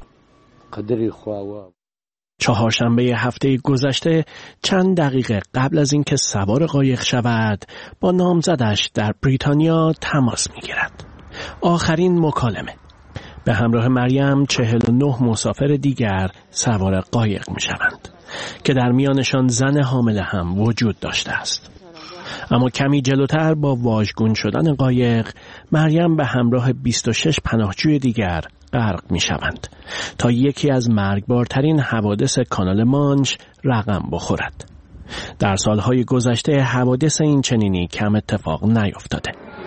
Speaker 20: چهارشنبه هفته گذشته چند دقیقه قبل از اینکه سوار قایق شود با نامزدش در بریتانیا تماس می‌گیرد. آخرین مکالمه. به همراه مریم چهل و نه مسافر دیگر سوار قایق می‌شوند که در میانشان زن حامله هم وجود داشته است. اما کمی جلوتر با واژگون شدن قایق مریم به همراه بیست و شش پناهجوی دیگر غرق می شوند تا یکی از مرگبارترین حوادث کانال مانش رقم بخورد. در سالهای گذشته حوادث این چنینی کم اتفاق نیفتاده.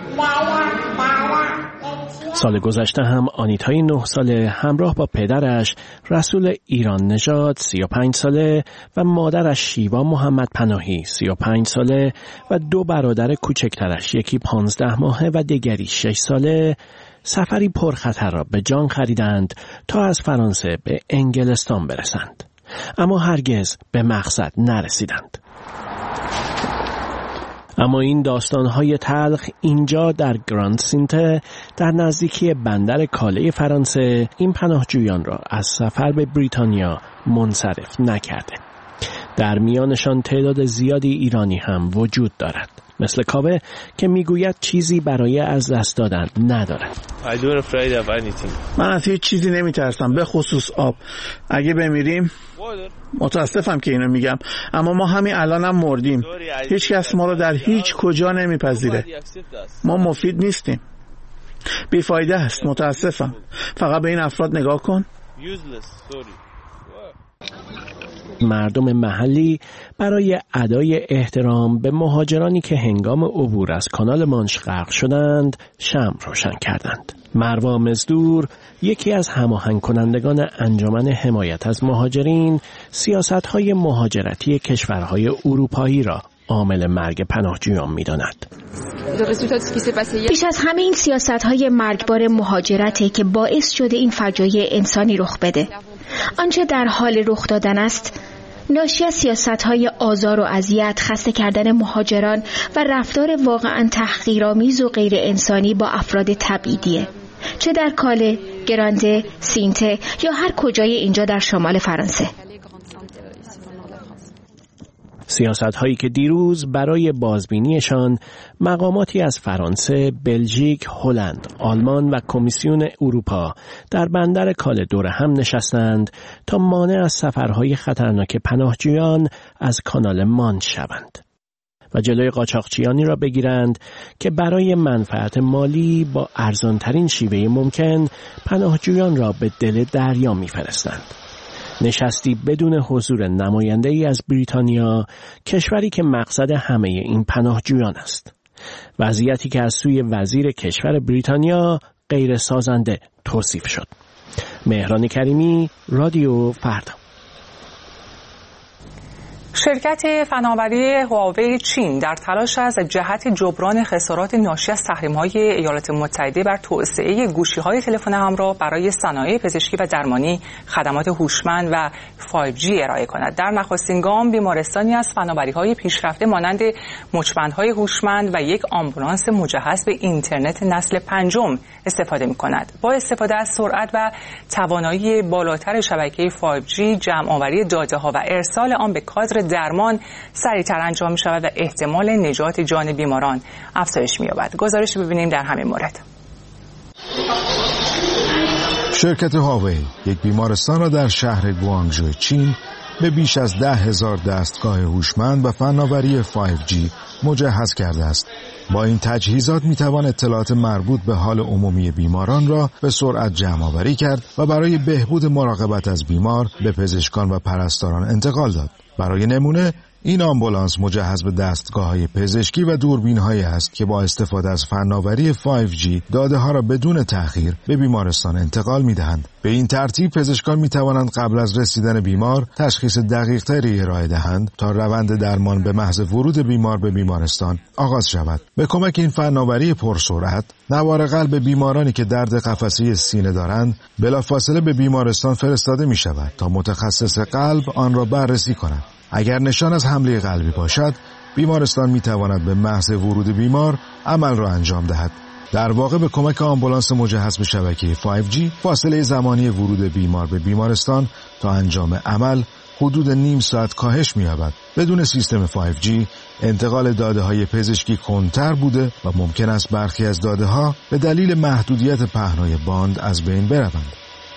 Speaker 20: سال گذشته هم آنیتای نه ساله همراه با پدرش رسول ایران نژاد سی و پنج ساله و مادرش شیوا محمد پناهی سی و پنج ساله و دو برادر کوچکترش، یکی پانزده ماهه و دیگری شش ساله، سفری پرخطر را به جان خریدند تا از فرانسه به انگلستان برسند، اما هرگز به مقصد نرسیدند. اما این داستان‌های تلخ اینجا در گراند سینته در نزدیکی بندر کاله فرانسه این پناهجویان را از سفر به بریتانیا منصرف نکرده. در میانشان تعداد زیادی ایرانی هم وجود دارد، مثل کاوه که میگوید چیزی برای از دست دادن ندارد.
Speaker 6: من از هیچ چیزی نمیترسم، به خصوص آب. اگه بمیریم متاسفم که اینو میگم، اما ما همین الانم مردیم. هیچ کس ما رو در هیچ کجا نمیپذیره. ما مفید نیستیم، بیفایده است. متاسفم. فقط به این افراد نگاه کن.
Speaker 20: مردم محلی برای ادای احترام به مهاجرانی که هنگام عبور از کانال مانش غرق شدند شمع روشن کردند. مروا مزدور، یکی از هماهنگ کنندگان انجمن حمایت از مهاجرین، سیاست‌های مهاجرتی کشورهای اروپایی را عامل مرگ پناهجویان می‌داند.
Speaker 19: بیش از همه این سیاست‌های مرگبار مهاجرتی که باعث شده این فجایع انسانی رخ بده. آنچه در حال رخ دادن است ناشی از سیاست‌های آزار و اذیت، خسته کردن مهاجران و رفتار واقعاً تحقیرآمیز و غیر انسانی با افراد تبعیدیه، چه در کاله، گرانده، سینته یا هر کجای اینجا در شمال فرانسه.
Speaker 20: سیاست‌هایی که دیروز برای بازبینیشان مقاماتی از فرانسه، بلژیک، هلند، آلمان و کمیسیون اروپا در بندر کال دور هم نشستند تا مانع از سفرهای خطرناک پناهجویان از کانال مانش شوند و جلوی قاچاقچیانی را بگیرند که برای منفعت مالی با ارزانترین شیوه ممکن پناهجویان را به دل دریا می‌فرستند. نشستی بدون حضور نماینده‌ای از بریتانیا، کشوری که مقصد همه این پناهجویان است. وضعیتی که از سوی وزیر کشور بریتانیا غیر سازنده توصیف شد. مهران کریمی، رادیو فردا.
Speaker 1: شرکت فناوری هواوی چین در تلاش از جهت جبران خسارات ناشی از تحریم‌های ایالات متحده بر توسعه گوشی‌های تلفن همراه برای صنایع پزشکی و درمانی خدمات هوشمند و فایو جی ارائه کند. در نخستین گام بیمارستانی از فناوری‌های پیشرفته مانند مچبندهای هوشمند و یک آمبولانس مجهز به اینترنت نسل پنجم استفاده می‌کند. با استفاده از سرعت و توانایی بالاتر شبکه فایو جی، جمع‌آوری داده‌ها و ارسال آن به کادر درمان سریعتر انجام می شود و احتمال نجات جان بیماران افزایش می یابد. گزارش ببینیم در همین مورد.
Speaker 21: شرکت هواوی یک بیمارستان را در شهر گوانگژو چین به بیش از ده هزار دستگاه هوشمند و فناوری فایو جی مجهز کرده است. با این تجهیزات می توان اطلاعات مربوط به حال عمومی بیماران را به سرعت جمع آوری کرد و برای بهبود مراقبت از بیمار به پزشکان و پرستاران انتقال داد. برای نمونه این آمبولانس مجهز به دستگاه‌های پزشکی و دوربین‌هایی است که با استفاده از فناوری فایو جی داده‌ها را بدون تأخیر به بیمارستان انتقال می‌دهند. به این ترتیب پزشکان می‌توانند قبل از رسیدن بیمار تشخیص دقیق‌تری ارائه دهند تا روند درمان به محض ورود بیمار به بیمارستان آغاز شود. به کمک این فناوری پرسرعت، نوار قلب بیمارانی که درد قفسه سینه دارند بلافاصله به بیمارستان فرستاده می‌شود تا متخصص قلب آن را بررسی کند. اگر نشان از حمله قلبی باشد، بیمارستان میتواند به محض ورود بیمار عمل را انجام دهد. در واقع به کمک آمبولانس مجهز به شبکه فایو جی، فاصله زمانی ورود بیمار به بیمارستان تا انجام عمل حدود نیم ساعت کاهش می‌یابد. بدون سیستم فایو جی، انتقال داده‌های پزشکی کندتر بوده و ممکن است برخی از داده‌ها به دلیل محدودیت پهنای باند از بین بروند.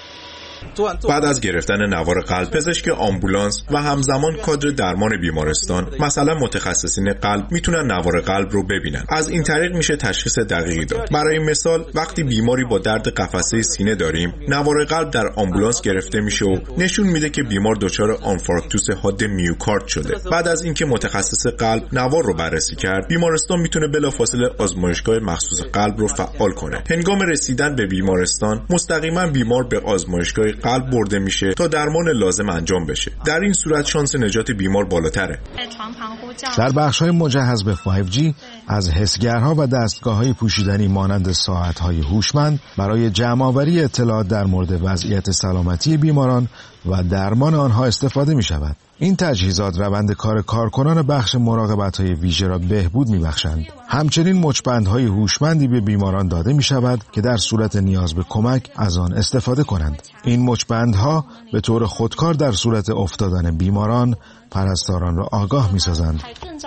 Speaker 22: بعد از گرفتن نوار قلب، پزشک آمبولانس و همزمان کادر درمان بیمارستان، مثلا متخصصین قلب، میتونن نوار قلب رو ببینن. از این طریق میشه تشخیص دقیقی داد. برای مثال، وقتی بیماری با درد قفسه سینه داریم، نوار قلب در آمبولانس گرفته میشه و نشون میده که بیمار دچار آنفارکتوس حاد میوکارد شده. بعد از اینکه متخصص قلب نوار رو بررسی کرد، بیمارستان میتونه بلافاصله آزمایشگاه مخصوص قلب رو فعال کنه. هنگام رسیدن به بیمارستان، مستقیما بیمار به آزمایشگاه قلب برده میشه تا درمان لازم انجام بشه. در این صورت شانس نجات بیمار بالاتره.
Speaker 21: در بخش‌های مجهز به فایو جی از حسگرها و دستگاه‌های پوشیدنی مانند ساعت‌های هوشمند برای جمع‌آوری اطلاعات در مورد وضعیت سلامتی بیماران و درمان آنها استفاده می‌شود. این تجهیزات روند کار کارکنان بخش مراقبت‌های ویژه را بهبود می‌بخشند. همچنین مچبندهای هوشمندی به بیماران داده می‌شود که در صورت نیاز به کمک از آن استفاده کنند. این مچبندها به طور خودکار در صورت افتادن بیماران پرستاران را آگاه می‌سازند.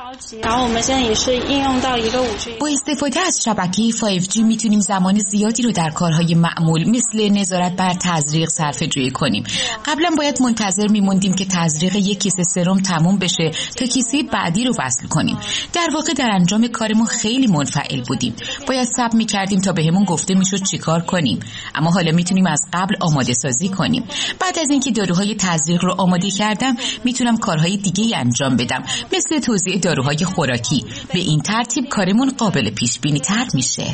Speaker 23: با استفاده از شبکه فایو جی میتونیم زمان زیادی رو در کارهای معمول مثل نظارت بر تزریق صرفه‌جویی کنیم. قبلا باید منتظر میموندیم که تزریق یک کیسه سرم تموم بشه تا کیسه بعدی رو وصل کنیم. در واقع در انجام کارمون خیلی منفعل بودیم. باید صبر میکردیم تا بهمون گفته میشد چیکار کنیم. اما حالا میتونیم از قبل آماده سازی کنیم. بعد از اینکه داروهای تزریق رو آماده کردم، میتونم کارهای دیگه انجام بدم، مثل توزیع داروهای خوراکی. به این ترتیب کارمون قابل پیش بینی تر میشه.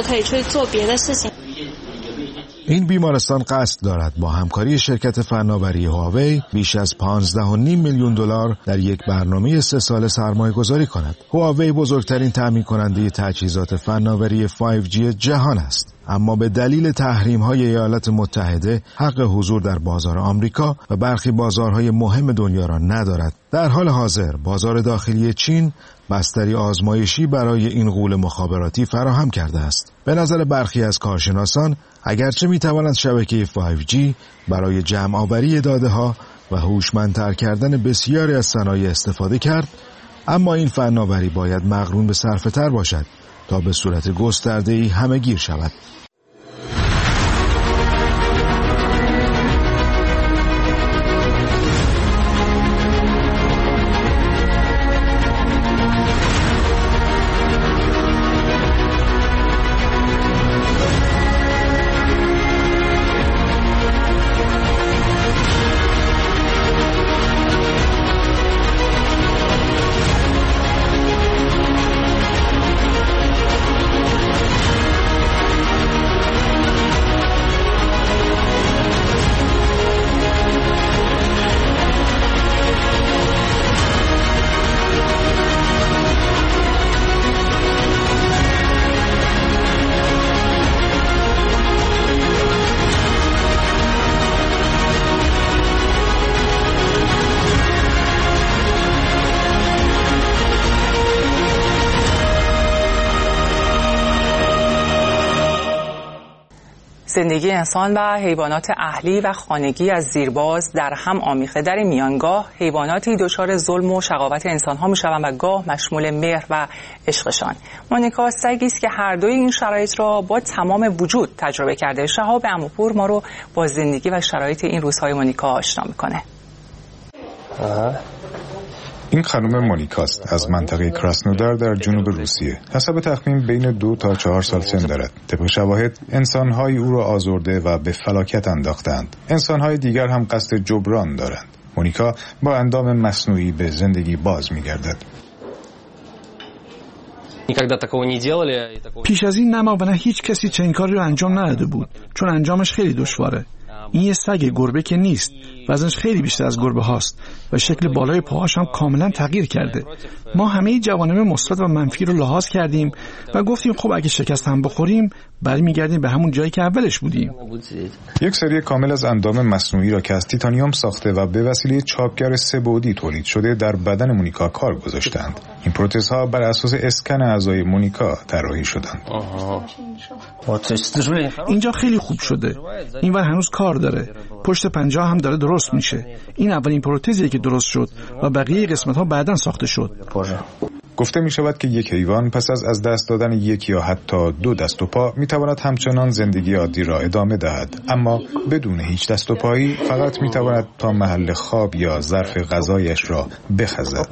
Speaker 21: این بیمارستان قصد دارد با همکاری شرکت فناوری هواوی بیش از پانزده و نیم میلیون دلار در یک برنامه سه ساله سرمایه گذاری کند. هواوی بزرگترین تامین کننده تجهیزات فناوری فایو جی جهان است، اما به دلیل تحریم‌های ایالات متحده حق حضور در بازار آمریکا و برخی بازارهای مهم دنیا را ندارد. در حال حاضر بازار داخلی چین بستری آزمایشی برای این غول مخابراتی فراهم کرده است. به نظر برخی از کارشناسان، اگرچه می‌تواند شبکه فایو جی برای جمع آوری داده‌ها و هوشمندتر کردن بسیاری از صنایع استفاده کرد، اما این فناوری باید مقرون به صرفه‌تر باشد تا به صورت گسترده‌ای همه‌گیر شود.
Speaker 1: زندگی انسان و حیوانات اهلی و خانگی از زیرباز در هم آمیخته. در این میانگاه حیواناتی دچار ظلم و شقاوت انسان‌ها می‌شوند و گاه مشمول مهر و عشقشان. مونیکا سگی است که هر دوی این شرایط را با تمام وجود تجربه کرده. شهاب عموپور ما رو با زندگی و شرایط این روزهای مونیکا آشنا می‌کنه.
Speaker 21: این خانم مونیکاست از منطقه کراسنودار در جنوب روسیه. حسب تخمین بین دو تا چهار سال سن دارد. طبق شواهد انسان‌های او را آزرده و به فلاکت انداختند. انسان‌های دیگر هم قصد جبران دارند. مونیکا با اندام مصنوعی به زندگی باز می‌گردد.
Speaker 3: پیش از این نه ما و نه هیچ کسی چنین کاری رو انجام نداده بود، چون انجامش خیلی دشواره. این یه سگ گربه که نیست، وزنش خیلی بیشتر از گربه هاست و شکل بالای پاهاش هم کاملا تغییر کرده. ما همه جوانب مثبت و منفی رو لحاظ کردیم و گفتیم خب اگه شکست هم بخوریم برمیگردیم به همون جایی که اولش بودیم.
Speaker 21: یک سری کامل از اندام مصنوعی را که از تیتانیوم ساخته و به وسیله چاپگر سه بعدی تولید شده در بدن مونیکا کار گذاشتند. این پروتزها بر اساس اسکن اعضای مونیکا طراحی شدند.
Speaker 3: اینجا خیلی خوب شده. اینور هنوز کار داره. پشت پنجه هم داره درست میشه. این اولین پروتزیه که درست شد و بقیه قسمت‌ها بعداً ساخته شد.
Speaker 21: گفته می شود که یک حیوان پس از از دست دادن یک یا حتی دو دست و پا می تواند همچنان زندگی عادی را ادامه دهد، اما بدون هیچ دست و پایی فقط می تواند تا محل خواب یا ظرف غذایش را بخزد.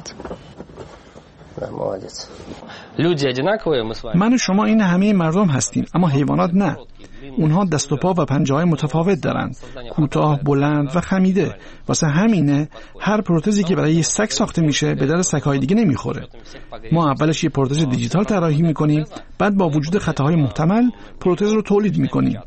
Speaker 3: من و شما این همه مردم هستیم، اما حیوانات نه. اونها دست و پا و پنجه‌های متفاوت دارند، کوتاه، بلند و خمیده. واسه همینه هر پروتزی که برای یه سگ ساخته میشه به در سگ‌های دیگه نمیخوره. ما اولش یه پروتز دیجیتال طراحی میکنیم، بعد با وجود خطاهای محتمل پروتز رو تولید میکنیم.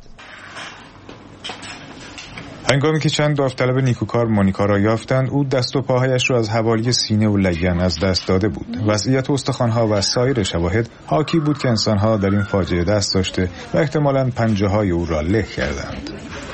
Speaker 21: هنگامی که چند داوطلب نیکوکار مونیکا را یافتند، او دست و پاهایش را از حوالی سینه و لگن از دست داده بود. وضعیت استخوان‌ها و سایر شواهد حاکی بود که انسان‌ها در این فاجعه دست داشته و احتمالاً پنجه‌های او را له کردند.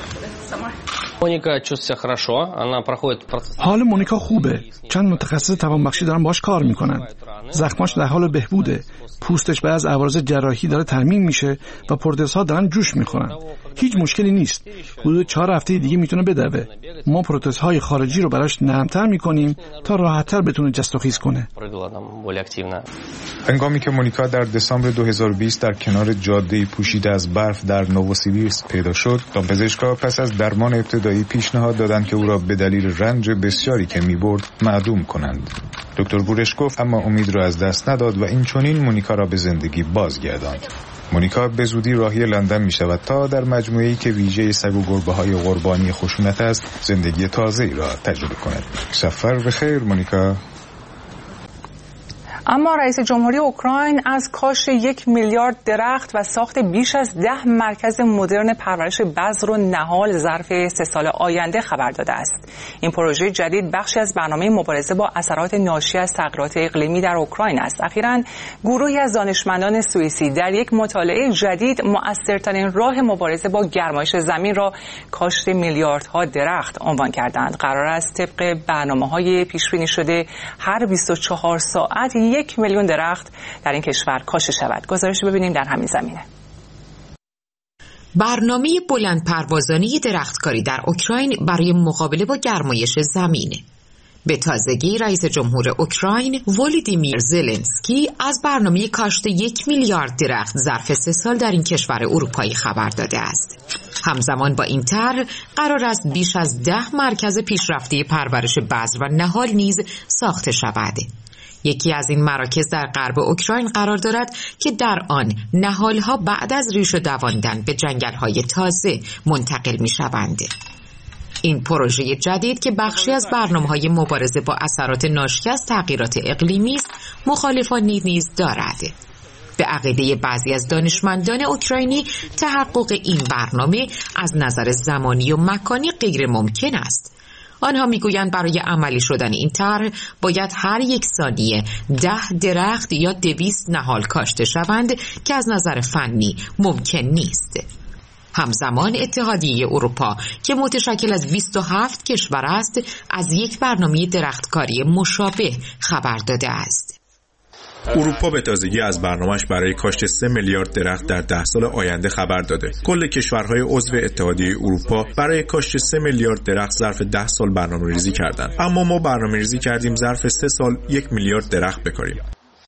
Speaker 3: حال مونیکا خوبه. چند متخصص توانبخشی دارن باش کار میکنن. زخماش در حال بهبوده. پوستش بعد از عوارض جراحی داره ترمیم میشه و پروتزها دارن جوش میخورن. هیچ مشکلی نیست. حدود چهار هفته دیگه میتونه بدوه. ما پروتزهای خارجی رو براش نرمتر میکنیم تا راحت‌تر بتونه جست و خیز کنه.
Speaker 21: هنگامی که مونیکا در دسامبر دو هزار و بیست در کنار جاده‌ای پوشیده از برف در نووسیبیرسک پیدا شد، دامپزشکا پس از درمان ابتدایی پیشنهاد دادند که او را به دلیل رنج بسیاری که می‌برد معدوم کنند. دکتر گورش گفت اما امید را از دست نداد و این چنین مونیکا را به زندگی بازگرداند. مونیکا به زودی راهی لندن می شود تا در مجموعه‌ای که ویژه سگ و گربه‌های قربانی خشونت است زندگی تازه‌ای را تجربه کند. سفر بخیر مونیکا.
Speaker 1: اما رئیس جمهوری اوکراین از کاشت یک میلیارد درخت و ساخت بیش از ده مرکز مدرن پرورش بذر و نهال ظرف سه سال آینده خبر داده است. این پروژه جدید بخشی از برنامه مبارزه با اثرات ناشی از تغییرات اقلیمی در اوکراین است. اخیراً گروهی از دانشمندان سوئیسی در یک مطالعه جدید مؤثرترین راه مبارزه با گرمایش زمین را کاشت میلیاردها درخت عنوان کردند. قرار است طبق برنامه‌های پیش‌بینی شده هر بیست و چهار ساعت یک میلیون درخت در این کشور کاشته شود. گزارش ببینیم در همین زمینه.
Speaker 23: برنامه بلند پروازانه درختکاری در اوکراین برای مقابله با گرمایش زمینه. به تازگی رئیس جمهور اوکراین ولودیمیر زلنسکی از برنامه کاشت یک میلیارد درخت ظرف سه سال در این کشور اروپایی خبر داده است. همزمان با این طرح قرار است بیش از ده مرکز پیشرفته پرورش بذر و نهال نیز ساخته شود. یکی از این مراکز در غرب اوکراین قرار دارد که در آن نهالها بعد از ریشه دواندن به جنگل‌های تازه منتقل می‌شوند. این پروژه جدید که بخشی از برنامه‌های مبارزه با اثرات ناشی از تغییرات اقلیمی است، مخالفانی نیز دارد. به عقیده بعضی از دانشمندان اوکراینی تحقق این برنامه از نظر زمانی و مکانی غیر ممکن است. آنها میگویند برای عملی شدن این طرح باید هر یک ثانیه ده درخت یا دویست نهال کاشته شوند که از نظر فنی ممکن نیست. همزمان اتحادیه اروپا که متشکل از بیست و هفت کشور است از یک برنامه درختکاری مشابه خبر داده است.
Speaker 22: اروپا به تازگی از برنامه‌اش برای کاشت سه میلیارد درخت در ده سال آینده خبر داده. کل کشورهای عضو اتحادیه اروپا برای کاشت سه میلیارد درخت ظرف ده سال برنامه‌ریزی کردند. اما ما برنامه‌ریزی کردیم ظرف سه سال یک میلیارد درخت بکاریم.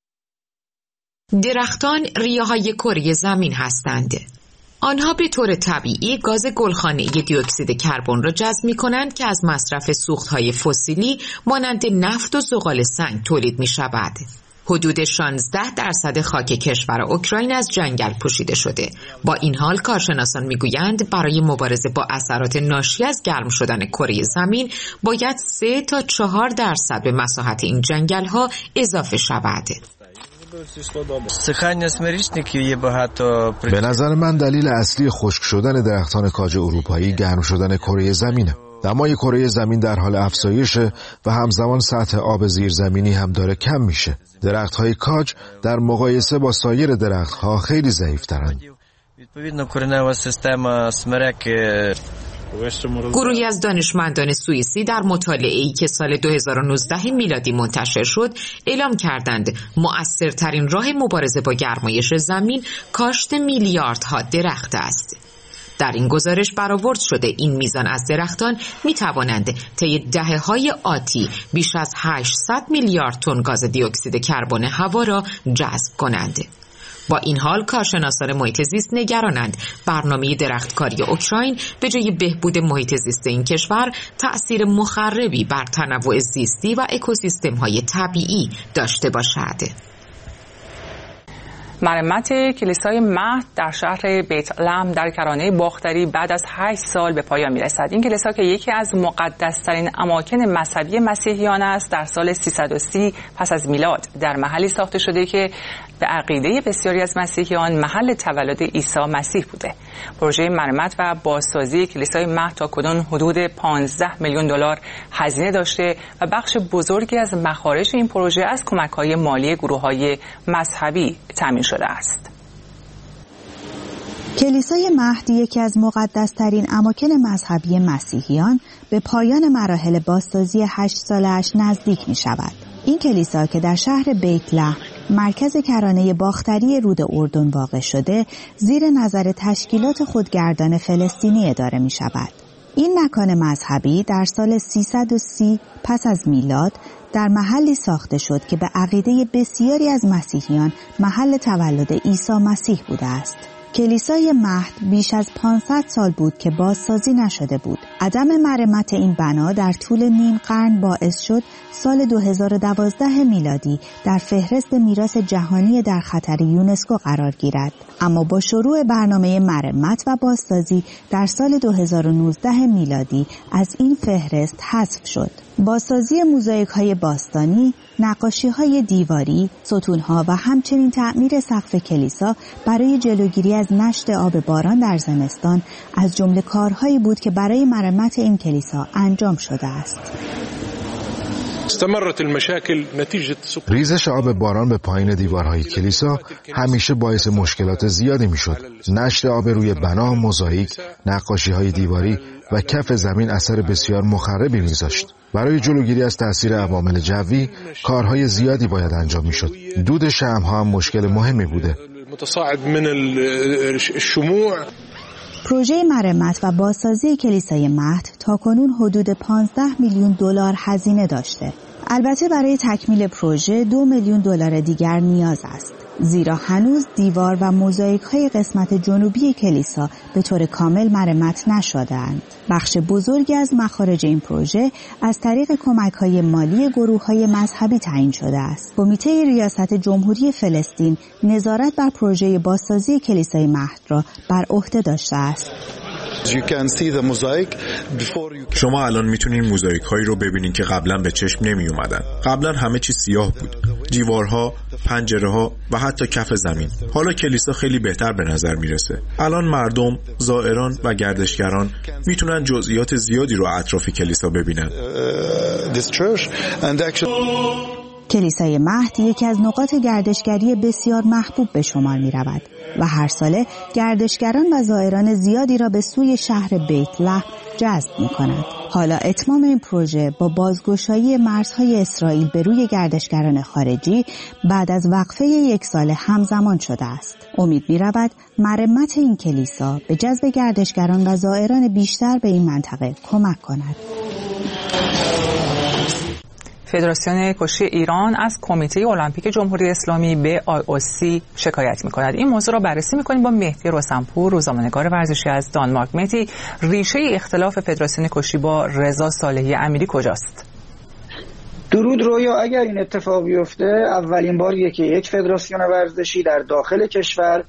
Speaker 23: درختان ریه‌های کره زمین هستند. آنها به طور طبیعی گاز گلخانه‌ای دی اکسید کربن را جذب می‌کنند که از مصرف سوخت‌های فسیلی مانند نفت و زغال سنگ تولید می‌شود. حدود شانزده درصد خاک کشور اوکراین از جنگل پوشیده شده. با این حال کارشناسان میگویند برای مبارزه با اثرات ناشی از گرم شدن کره زمین باید سه تا چهار درصد به مساحت این جنگل ها اضافه شود.
Speaker 21: به نظر من دلیل اصلی خشک شدن درختان کاج اروپایی گرم شدن کره زمینه. دمای کره زمین در حال افزایشه و همزمان سطح آب زیرزمینی هم داره کم میشه. درخت‌های کاج در مقایسه با سایر درخت‌ها خیلی ضعیف‌ترند.
Speaker 23: گروهی از دانشمندان سوئیسی در مطالعه‌ای که سال دو هزار و نوزده میلادی منتشر شد اعلام کردند مؤثرترین راه مبارزه با گرمایش زمین کاشت میلیاردها درخت است. در این گزارش برآورد شده این میزان از درختان می توانند طی دهه‌های آتی بیش از هشتصد میلیارد تن گاز دی اکسید کربن هوا را جذب کنند. با این حال کارشناسان محیط زیست نگرانند برنامه درختکاری اوکراین به جای بهبود محیط زیست این کشور تأثیر مخربی بر تنوع زیستی و اکوسیستم‌های طبیعی داشته باشد.
Speaker 1: مرمت کلیسای مهد در شهر بیت لحم در کرانه باختری بعد از هشت سال به پایان میرسد. این کلیسا که یکی از مقدس‌ترین اماکن مذهبی مسیحیان است در سال سیصد و سی پس از میلاد در محلی ساخته شده که به عقیده بسیاری از مسیحیان محل تولد عیسی مسیح بوده. پروژه مرمت و بازسازی کلیسای مهد تاکنون حدود پانزده میلیون دلار هزینه داشته و بخش بزرگی از مخارج این پروژه از کمک‌های مالی گروه‌های مذهبی تامین شده است.
Speaker 4: کلیسای مهد یکی از مقدس‌ترین اماکن مذهبی مسیحیان به پایان مراحل بازسازی هشت ساله‌اش نزدیک می‌شود. این کلیسا که در شهر بیت لحم مرکز کرانه باختری رود اردن واقع شده، زیر نظر تشکیلات خودگردان فلسطینی اداره می‌شود. این مکان مذهبی در سال سیصد و سی پس از میلاد در محلی ساخته شد که به عقیده بسیاری از مسیحیان محل تولد عیسی مسیح بوده است. کلیسای مهد بیش از پانصد سال بود که بازسازی نشده بود. عدم مرمت این بنا در طول نیم قرن باعث شد سال دو هزار و دوازده میلادی در فهرست میراث جهانی در خطر یونسکو قرار گیرد. اما با شروع برنامه مرمت و بازسازی در سال دو هزار و نوزده میلادی از این فهرست حذف شد. بازسازی موزاییک‌های باستانی، نقاشی‌های دیواری، ستون‌ها و همچنین تعمیر سقف کلیسا برای جلوگیری از نشت آب باران در زمستان از جمله کارهایی بود که برای مرمت این کلیسا انجام شده است.
Speaker 21: ریزش آب باران به پایین دیوارهای کلیسا همیشه باعث مشکلات زیادی میشد. نشت آب روی بنا، موزاییک، نقاشی‌های دیواری و کف زمین اثر بسیار مخربی می‌گذاشت. برای جلوگیری از تأثیر عوامل جوی کارهای زیادی باید انجام میشد. دود شمع‌ها هم مشکل مهمی بوده.
Speaker 4: پروژه مرمت و بازسازی کلیسای مهد تاکنون حدود پانزده میلیون دلار هزینه داشته. البته برای تکمیل پروژه دو میلیون دلار دیگر نیاز است. زیرا هنوز دیوار و موزاییک‌های قسمت جنوبی کلیسا به طور کامل مرمت نشده‌اند. بخش بزرگی از مخارج این پروژه از طریق کمک‌های مالی گروه‌های مذهبی تعیین شده است. کمیته ریاست جمهوری فلسطین نظارت بر پروژه بازسازی کلیسای مهد را بر عهده داشته است.
Speaker 22: شما الان میتونین موزاییک هایی رو ببینین که قبلا به چشم نمی اومدن. قبلا همه چی سیاه بود. دیوارها، پنجره ها و حتی کف زمین. حالا کلیسا خیلی بهتر به نظر میرسه. الان مردم، زائران و گردشگران میتونن جزئیات زیادی رو اطراف کلیسا ببینن.
Speaker 4: کلیسای مهد یکی از نقاط گردشگری بسیار محبوب به شمار می رود و هر ساله گردشگران و زائران زیادی را به سوی شهر بیت لحم جذب می کند. حالا اتمام این پروژه با بازگشایی مرزهای اسرائیل به روی گردشگران خارجی بعد از وقفه یک سال همزمان شده است. امید می رود مرمت این کلیسا به جذب گردشگران و زائران بیشتر به این منطقه کمک کند.
Speaker 1: فدراسیون کشتی ایران از کمیته المپیک جمهوری اسلامی به آی او سی شکایت می‌کند. این موضوع را بررسی می‌کنیم با مهدی رستمپور، روزنامه‌نگار ورزشی از دانمارک. مهدی، ریشه اختلاف فدراسیون کشتی با رضا صالحی امیری کجاست؟
Speaker 5: درود رویا. اگر این اتفاق بیفته اولین باریه که یک فدراسیون ورزشی در داخل کشور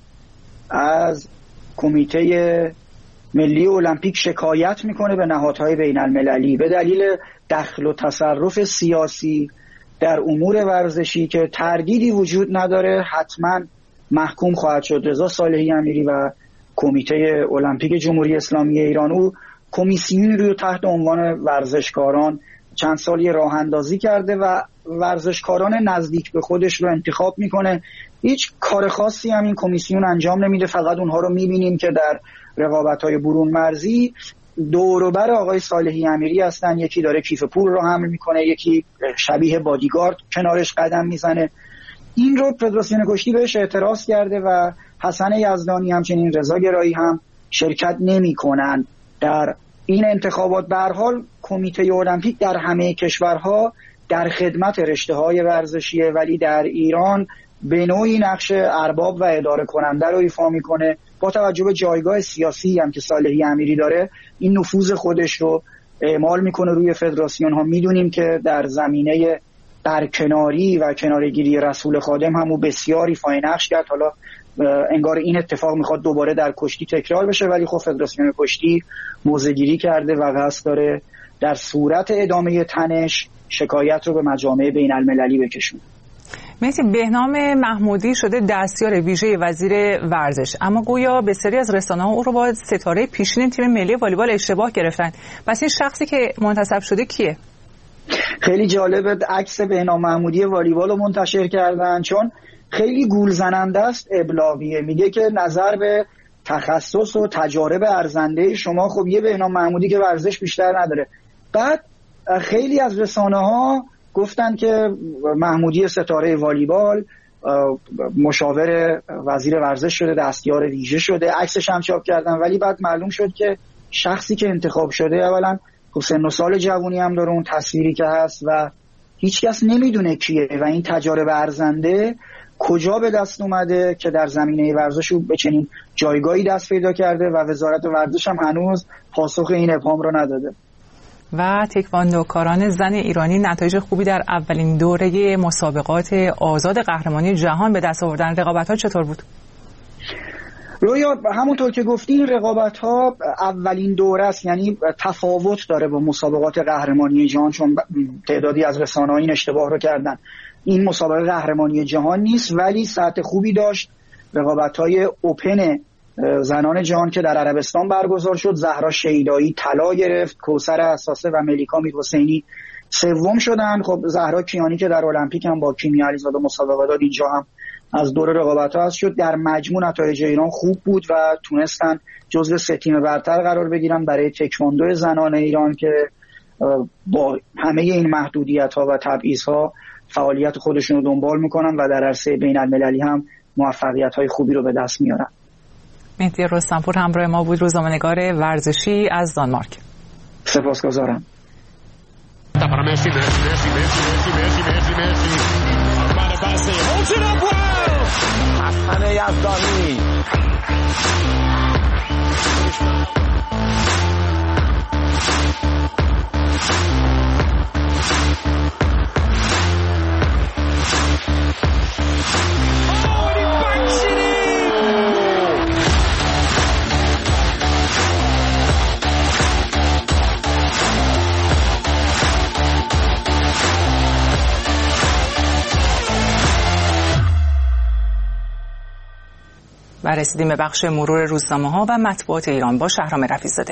Speaker 5: از کمیته ملی المپیک شکایت میکنه به نهادهای بین المللی به دلیل دخل و تصرف سیاسی در امور ورزشی که تردیدی وجود نداره حتما محکوم خواهد شد. رضا صالحی امیری و کمیته المپیک جمهوری اسلامی ایران او کمیسیونی رو تحت عنوان ورزشکاران چند سالی راه اندازی کرده و ورزشکاران نزدیک به خودش رو انتخاب میکنه. هیچ کار خاصی هم این کمیسیون انجام نمیده، فقط اونها رو میبینیم که در رقابت‌های برون مرزی دور و بر آقای صالحی امیری هستن. یکی داره کیف پول رو حمل میکنه، یکی شبیه بادیگارد کنارش قدم میزنه. این رو فدراسیون کشتی بهش اعتراض کرده و حسن یزدانی همچنین رضا گرایی هم شرکت نمیکنن در این انتخابات. به هر حال کمیته المپیک در همه کشورها در خدمت رشته‌های ورزشیه، ولی در ایران به نوعی نقش ارباب و اداره کننده رو ایفا میکنه. با توجه به جایگاه سیاسی هم که صالحی امیری داره این نفوذ خودش رو اعمال میکنه روی فدراسیون ها. میدونیم که در زمینه برکناری و کنارگیری رسول خادم هم او بسیار ایفای نقش کرد. حالا انگار این اتفاق میخواد دوباره در کشتی تکرار بشه، ولی خب فدراسیون کشتی موضع‌گیری کرده و قصد داره در صورت ادامه تنش شکایت رو به مجامع بین المللی بکشونه.
Speaker 1: مهدی، بهنام محمودی شده دستیار ویژه وزیر ورزش، اما گویا بسیاری از رسانه‌ها او رو با ستاره پیشین تیم ملی والیبال اشتباه گرفتن. پس این شخصی که منتسب شده کیه؟
Speaker 5: خیلی جالبه، عکس بهنام محمودی والیبال رو منتشر کردن چون خیلی گول زننده است، ابلاغیه. میگه که نظر به تخصص و تجارب ارزنده شما، خب یه بهنام محمودی که ورزش بیشتر نداره. بعد خیلی از رسانه‌ها گفتن که محمودی ستاره والیبال مشاور وزیر ورزش شده، دستیار ویژه شده، عکسش هم چاپ کردن، ولی بعد معلوم شد که شخصی که انتخاب شده اولا خب سن و سال جوانی هم داره، اون تصویری که هست و هیچکس نمیدونه کیه و این تجارب ارزنده کجا به دست اومده که در زمینه ورزش به چنین جایگاهی دست پیدا کرده و وزارت ورزش هم هنوز پاسخ این ابهام رو نداده.
Speaker 1: و تکواندوکاران زن ایرانی نتایج خوبی در اولین دوره مسابقات آزاد قهرمانی جهان به دست آوردن. رقابت‌ها چطور بود؟
Speaker 5: رویا، همونطور که گفتی این رقابت‌ها اولین دوره است، یعنی تفاوت داره با مسابقات قهرمانی جهان، چون تعدادی از رسانه‌ها این اشتباه رو کردن. این مسابقه قهرمانی جهان نیست ولی سطح خوبی داشت. رقابت‌های اوپن زنان جهان که در عربستان برگزار شد، زهرا شیدایی طلا گرفت، کوثر اساسه و ملیکا میرحسینی سوم شدن. خب زهرا کیانی که در المپیک هم با کیمیا علیزاده مسابقه داد، اینجا هم از دور رقابت‌ها هست شد. در مجموع نتایج ایران خوب بود و تونستن جزو سه تیم برتر قرار بگیرن برای تکواندو زنان ایران که با همه این محدودیت‌ها و تبعیض‌ها فعالیت خودشون رو دنبال میکنن و در عرصه بین المللی هم موفقیت‌های خوبی رو به دست میارن.
Speaker 1: مهدی رستمپور همراه ما بود، روزنامه‌نگار ورزشی از دانمارک.
Speaker 5: سپاسگزارم.
Speaker 7: حسن یزدانی
Speaker 1: و رسیدیم به بخش مرور روزنامه‌ها و مطبوعات ایران با شهرام رفیع‌زاده.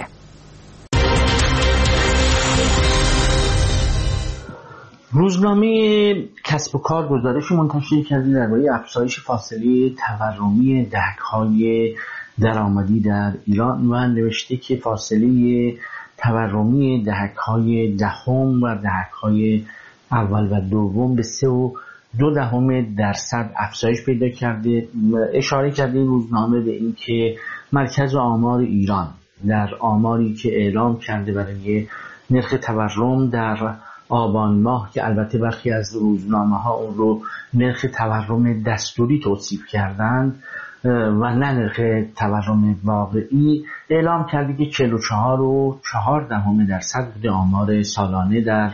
Speaker 8: روزنامه کسب و کار گزارش منتشر کرده درباره افزایش فاصله تورمی دهک‌های درآمدی در ایران و نوشته که فاصله تورمی دهک‌های دهم و دهک‌های اول و دوم به سه و دو دهم درصد افزایش پیدا کرده. اشاره کرده این روزنامه به این که مرکز آمار ایران در آماری که اعلام کرده برای نرخ تورم در آبان ماه که البته برخی از روزنامه ها اون رو نرخ تورم دستوری توصیف کردند و نه نرخ تورم واقعی، اعلام کرده که چهل و چهار و چهار دهم درصد بوده آمار سالانه در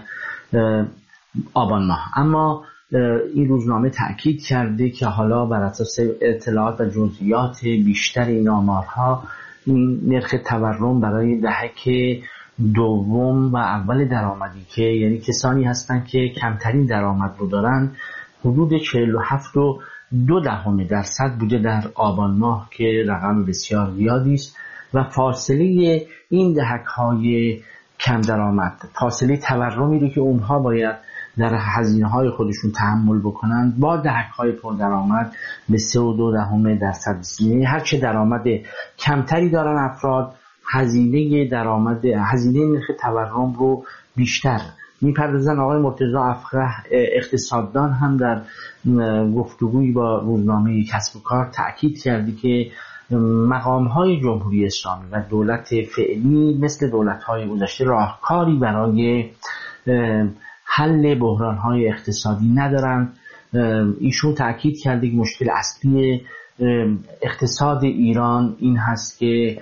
Speaker 8: آبان ماه. اما این روزنامه تأکید کرده که حالا بر اساس اطلاعات و جزئیات بیشتر این آمارها این نرخ تورم برای دهک دوم و اول درآمدی که یعنی کسانی هستند که کمترین درآمد رو دارن حدود چهل و هفت و دو دهم درصد بوده در آبان ماه که رقم بسیار زیادی است و فاصله این دهک‌های کم درآمد، فاصله تورمی رو که اونها باید در هزینه‌های خودشون تحمل بکنند با دهک‌های پردرآمد به سه و دو دهم درصد است. یعنی هر چه درآمد کمتری دارن افراد، هزینه درآمد هزینه نرخ تورم رو بیشتر میپردازن. آقای مرتضی افقه اقتصاددان هم در گفتگویی با روزنامه کسب و کار تأکید کرده که مقام‌های جمهوری اسلامی و دولت فعلی مثل دولت‌های گذشته راهکاری برای حل بحران‌های اقتصادی ندارند. ایشون تأکید کرده که مشکل اصلی اقتصاد ایران این هست که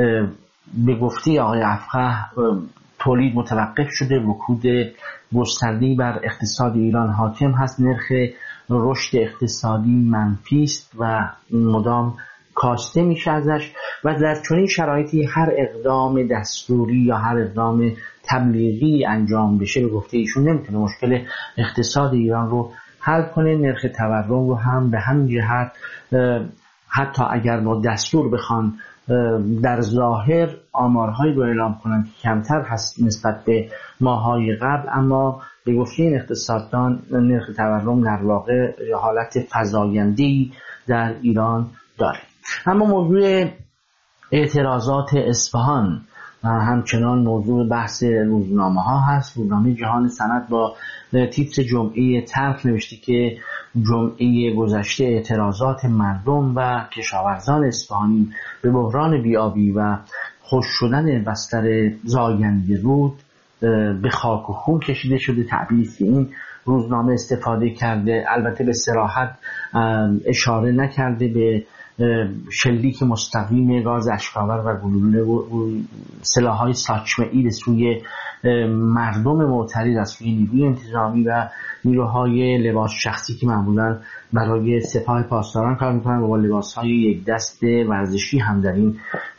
Speaker 8: به گفته آقای افقه تولید متوقف شده، رکود گسترده‌ای بر اقتصاد ایران حاکم هست، نرخ رشد اقتصادی منفی است و مدام کاسته میشه ازش و در چنین شرایطی هر اقدام دستوری یا هر اقدام تبلیغی انجام بشه به گفته ایشون نمیتونه مشکل اقتصاد ایران رو حل کنه. نرخ تورم رو هم به همین جهت حتی اگر با دستور بخوان در ظاهر آمارهایی رو اعلام کنند که کمتر هست نسبت به ماه‌های قبل، اما به گفته این اقتصاددان نرخ تورم در واقع حالت فزاینده‌ای در ایران داره. اما موضوع اعتراضات اصفهان همچنان موضوع بحث روزنامه ها هست. روزنامه جهان سند با تیتر جمعه تلخ نوشته که جمعه گذشته اعتراضات مردم و کشاورزان اصفهانی به بحران بیابی و خشک شدن بستر زاینده رود به خاک و خون کشیده شده. تعبیری که این روزنامه استفاده کرده، البته به صراحت اشاره نکرده به شلیک مستقیم گاز اشک‌آور و گلوله سلاح‌های ساچمه‌ای به سوی مردم معترض از سوی نیروی انتظامی و نیروهای لباس شخصی که معمولاً برای سپاه پاسداران کار می‌کنن و با لباس‌های یک دست ورزشی هم در این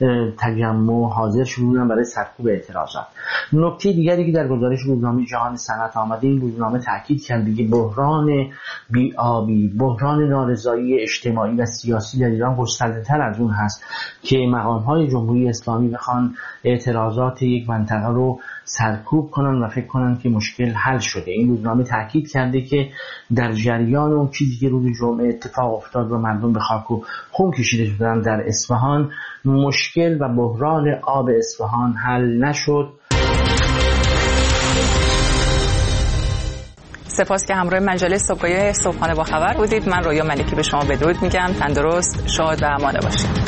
Speaker 8: تجمع حاضر شدن برای سرکوب اعتراضات. نکته دیگری که در گزارش روزنامه جهان صنعت آمده، این روزنامه تاکید کرده که بحران بی‌آبی، بحران نارضایی اجتماعی و سیاسی در ایران گسترده‌تر از اون هست که مقام‌های جمهوری اسلامی بخوان اعتراضات یک منطقه رو سرکوب کنن و فکر کنن که مشکل حل شده. این روزنامه تاکید کرده که در جریان اون چیزی که روز جمعه اتفاق افتاد و مردم به خاک و خون کشیده شدن در اصفهان، مشکل و بحران آب اصفهان حل نشد.
Speaker 1: سپاس که همراه مجله صبحگاهی صبحانه با خبر بودید. من رویا ملکی به شما بدرود میگم. تندرست، شاد و آماده باشید.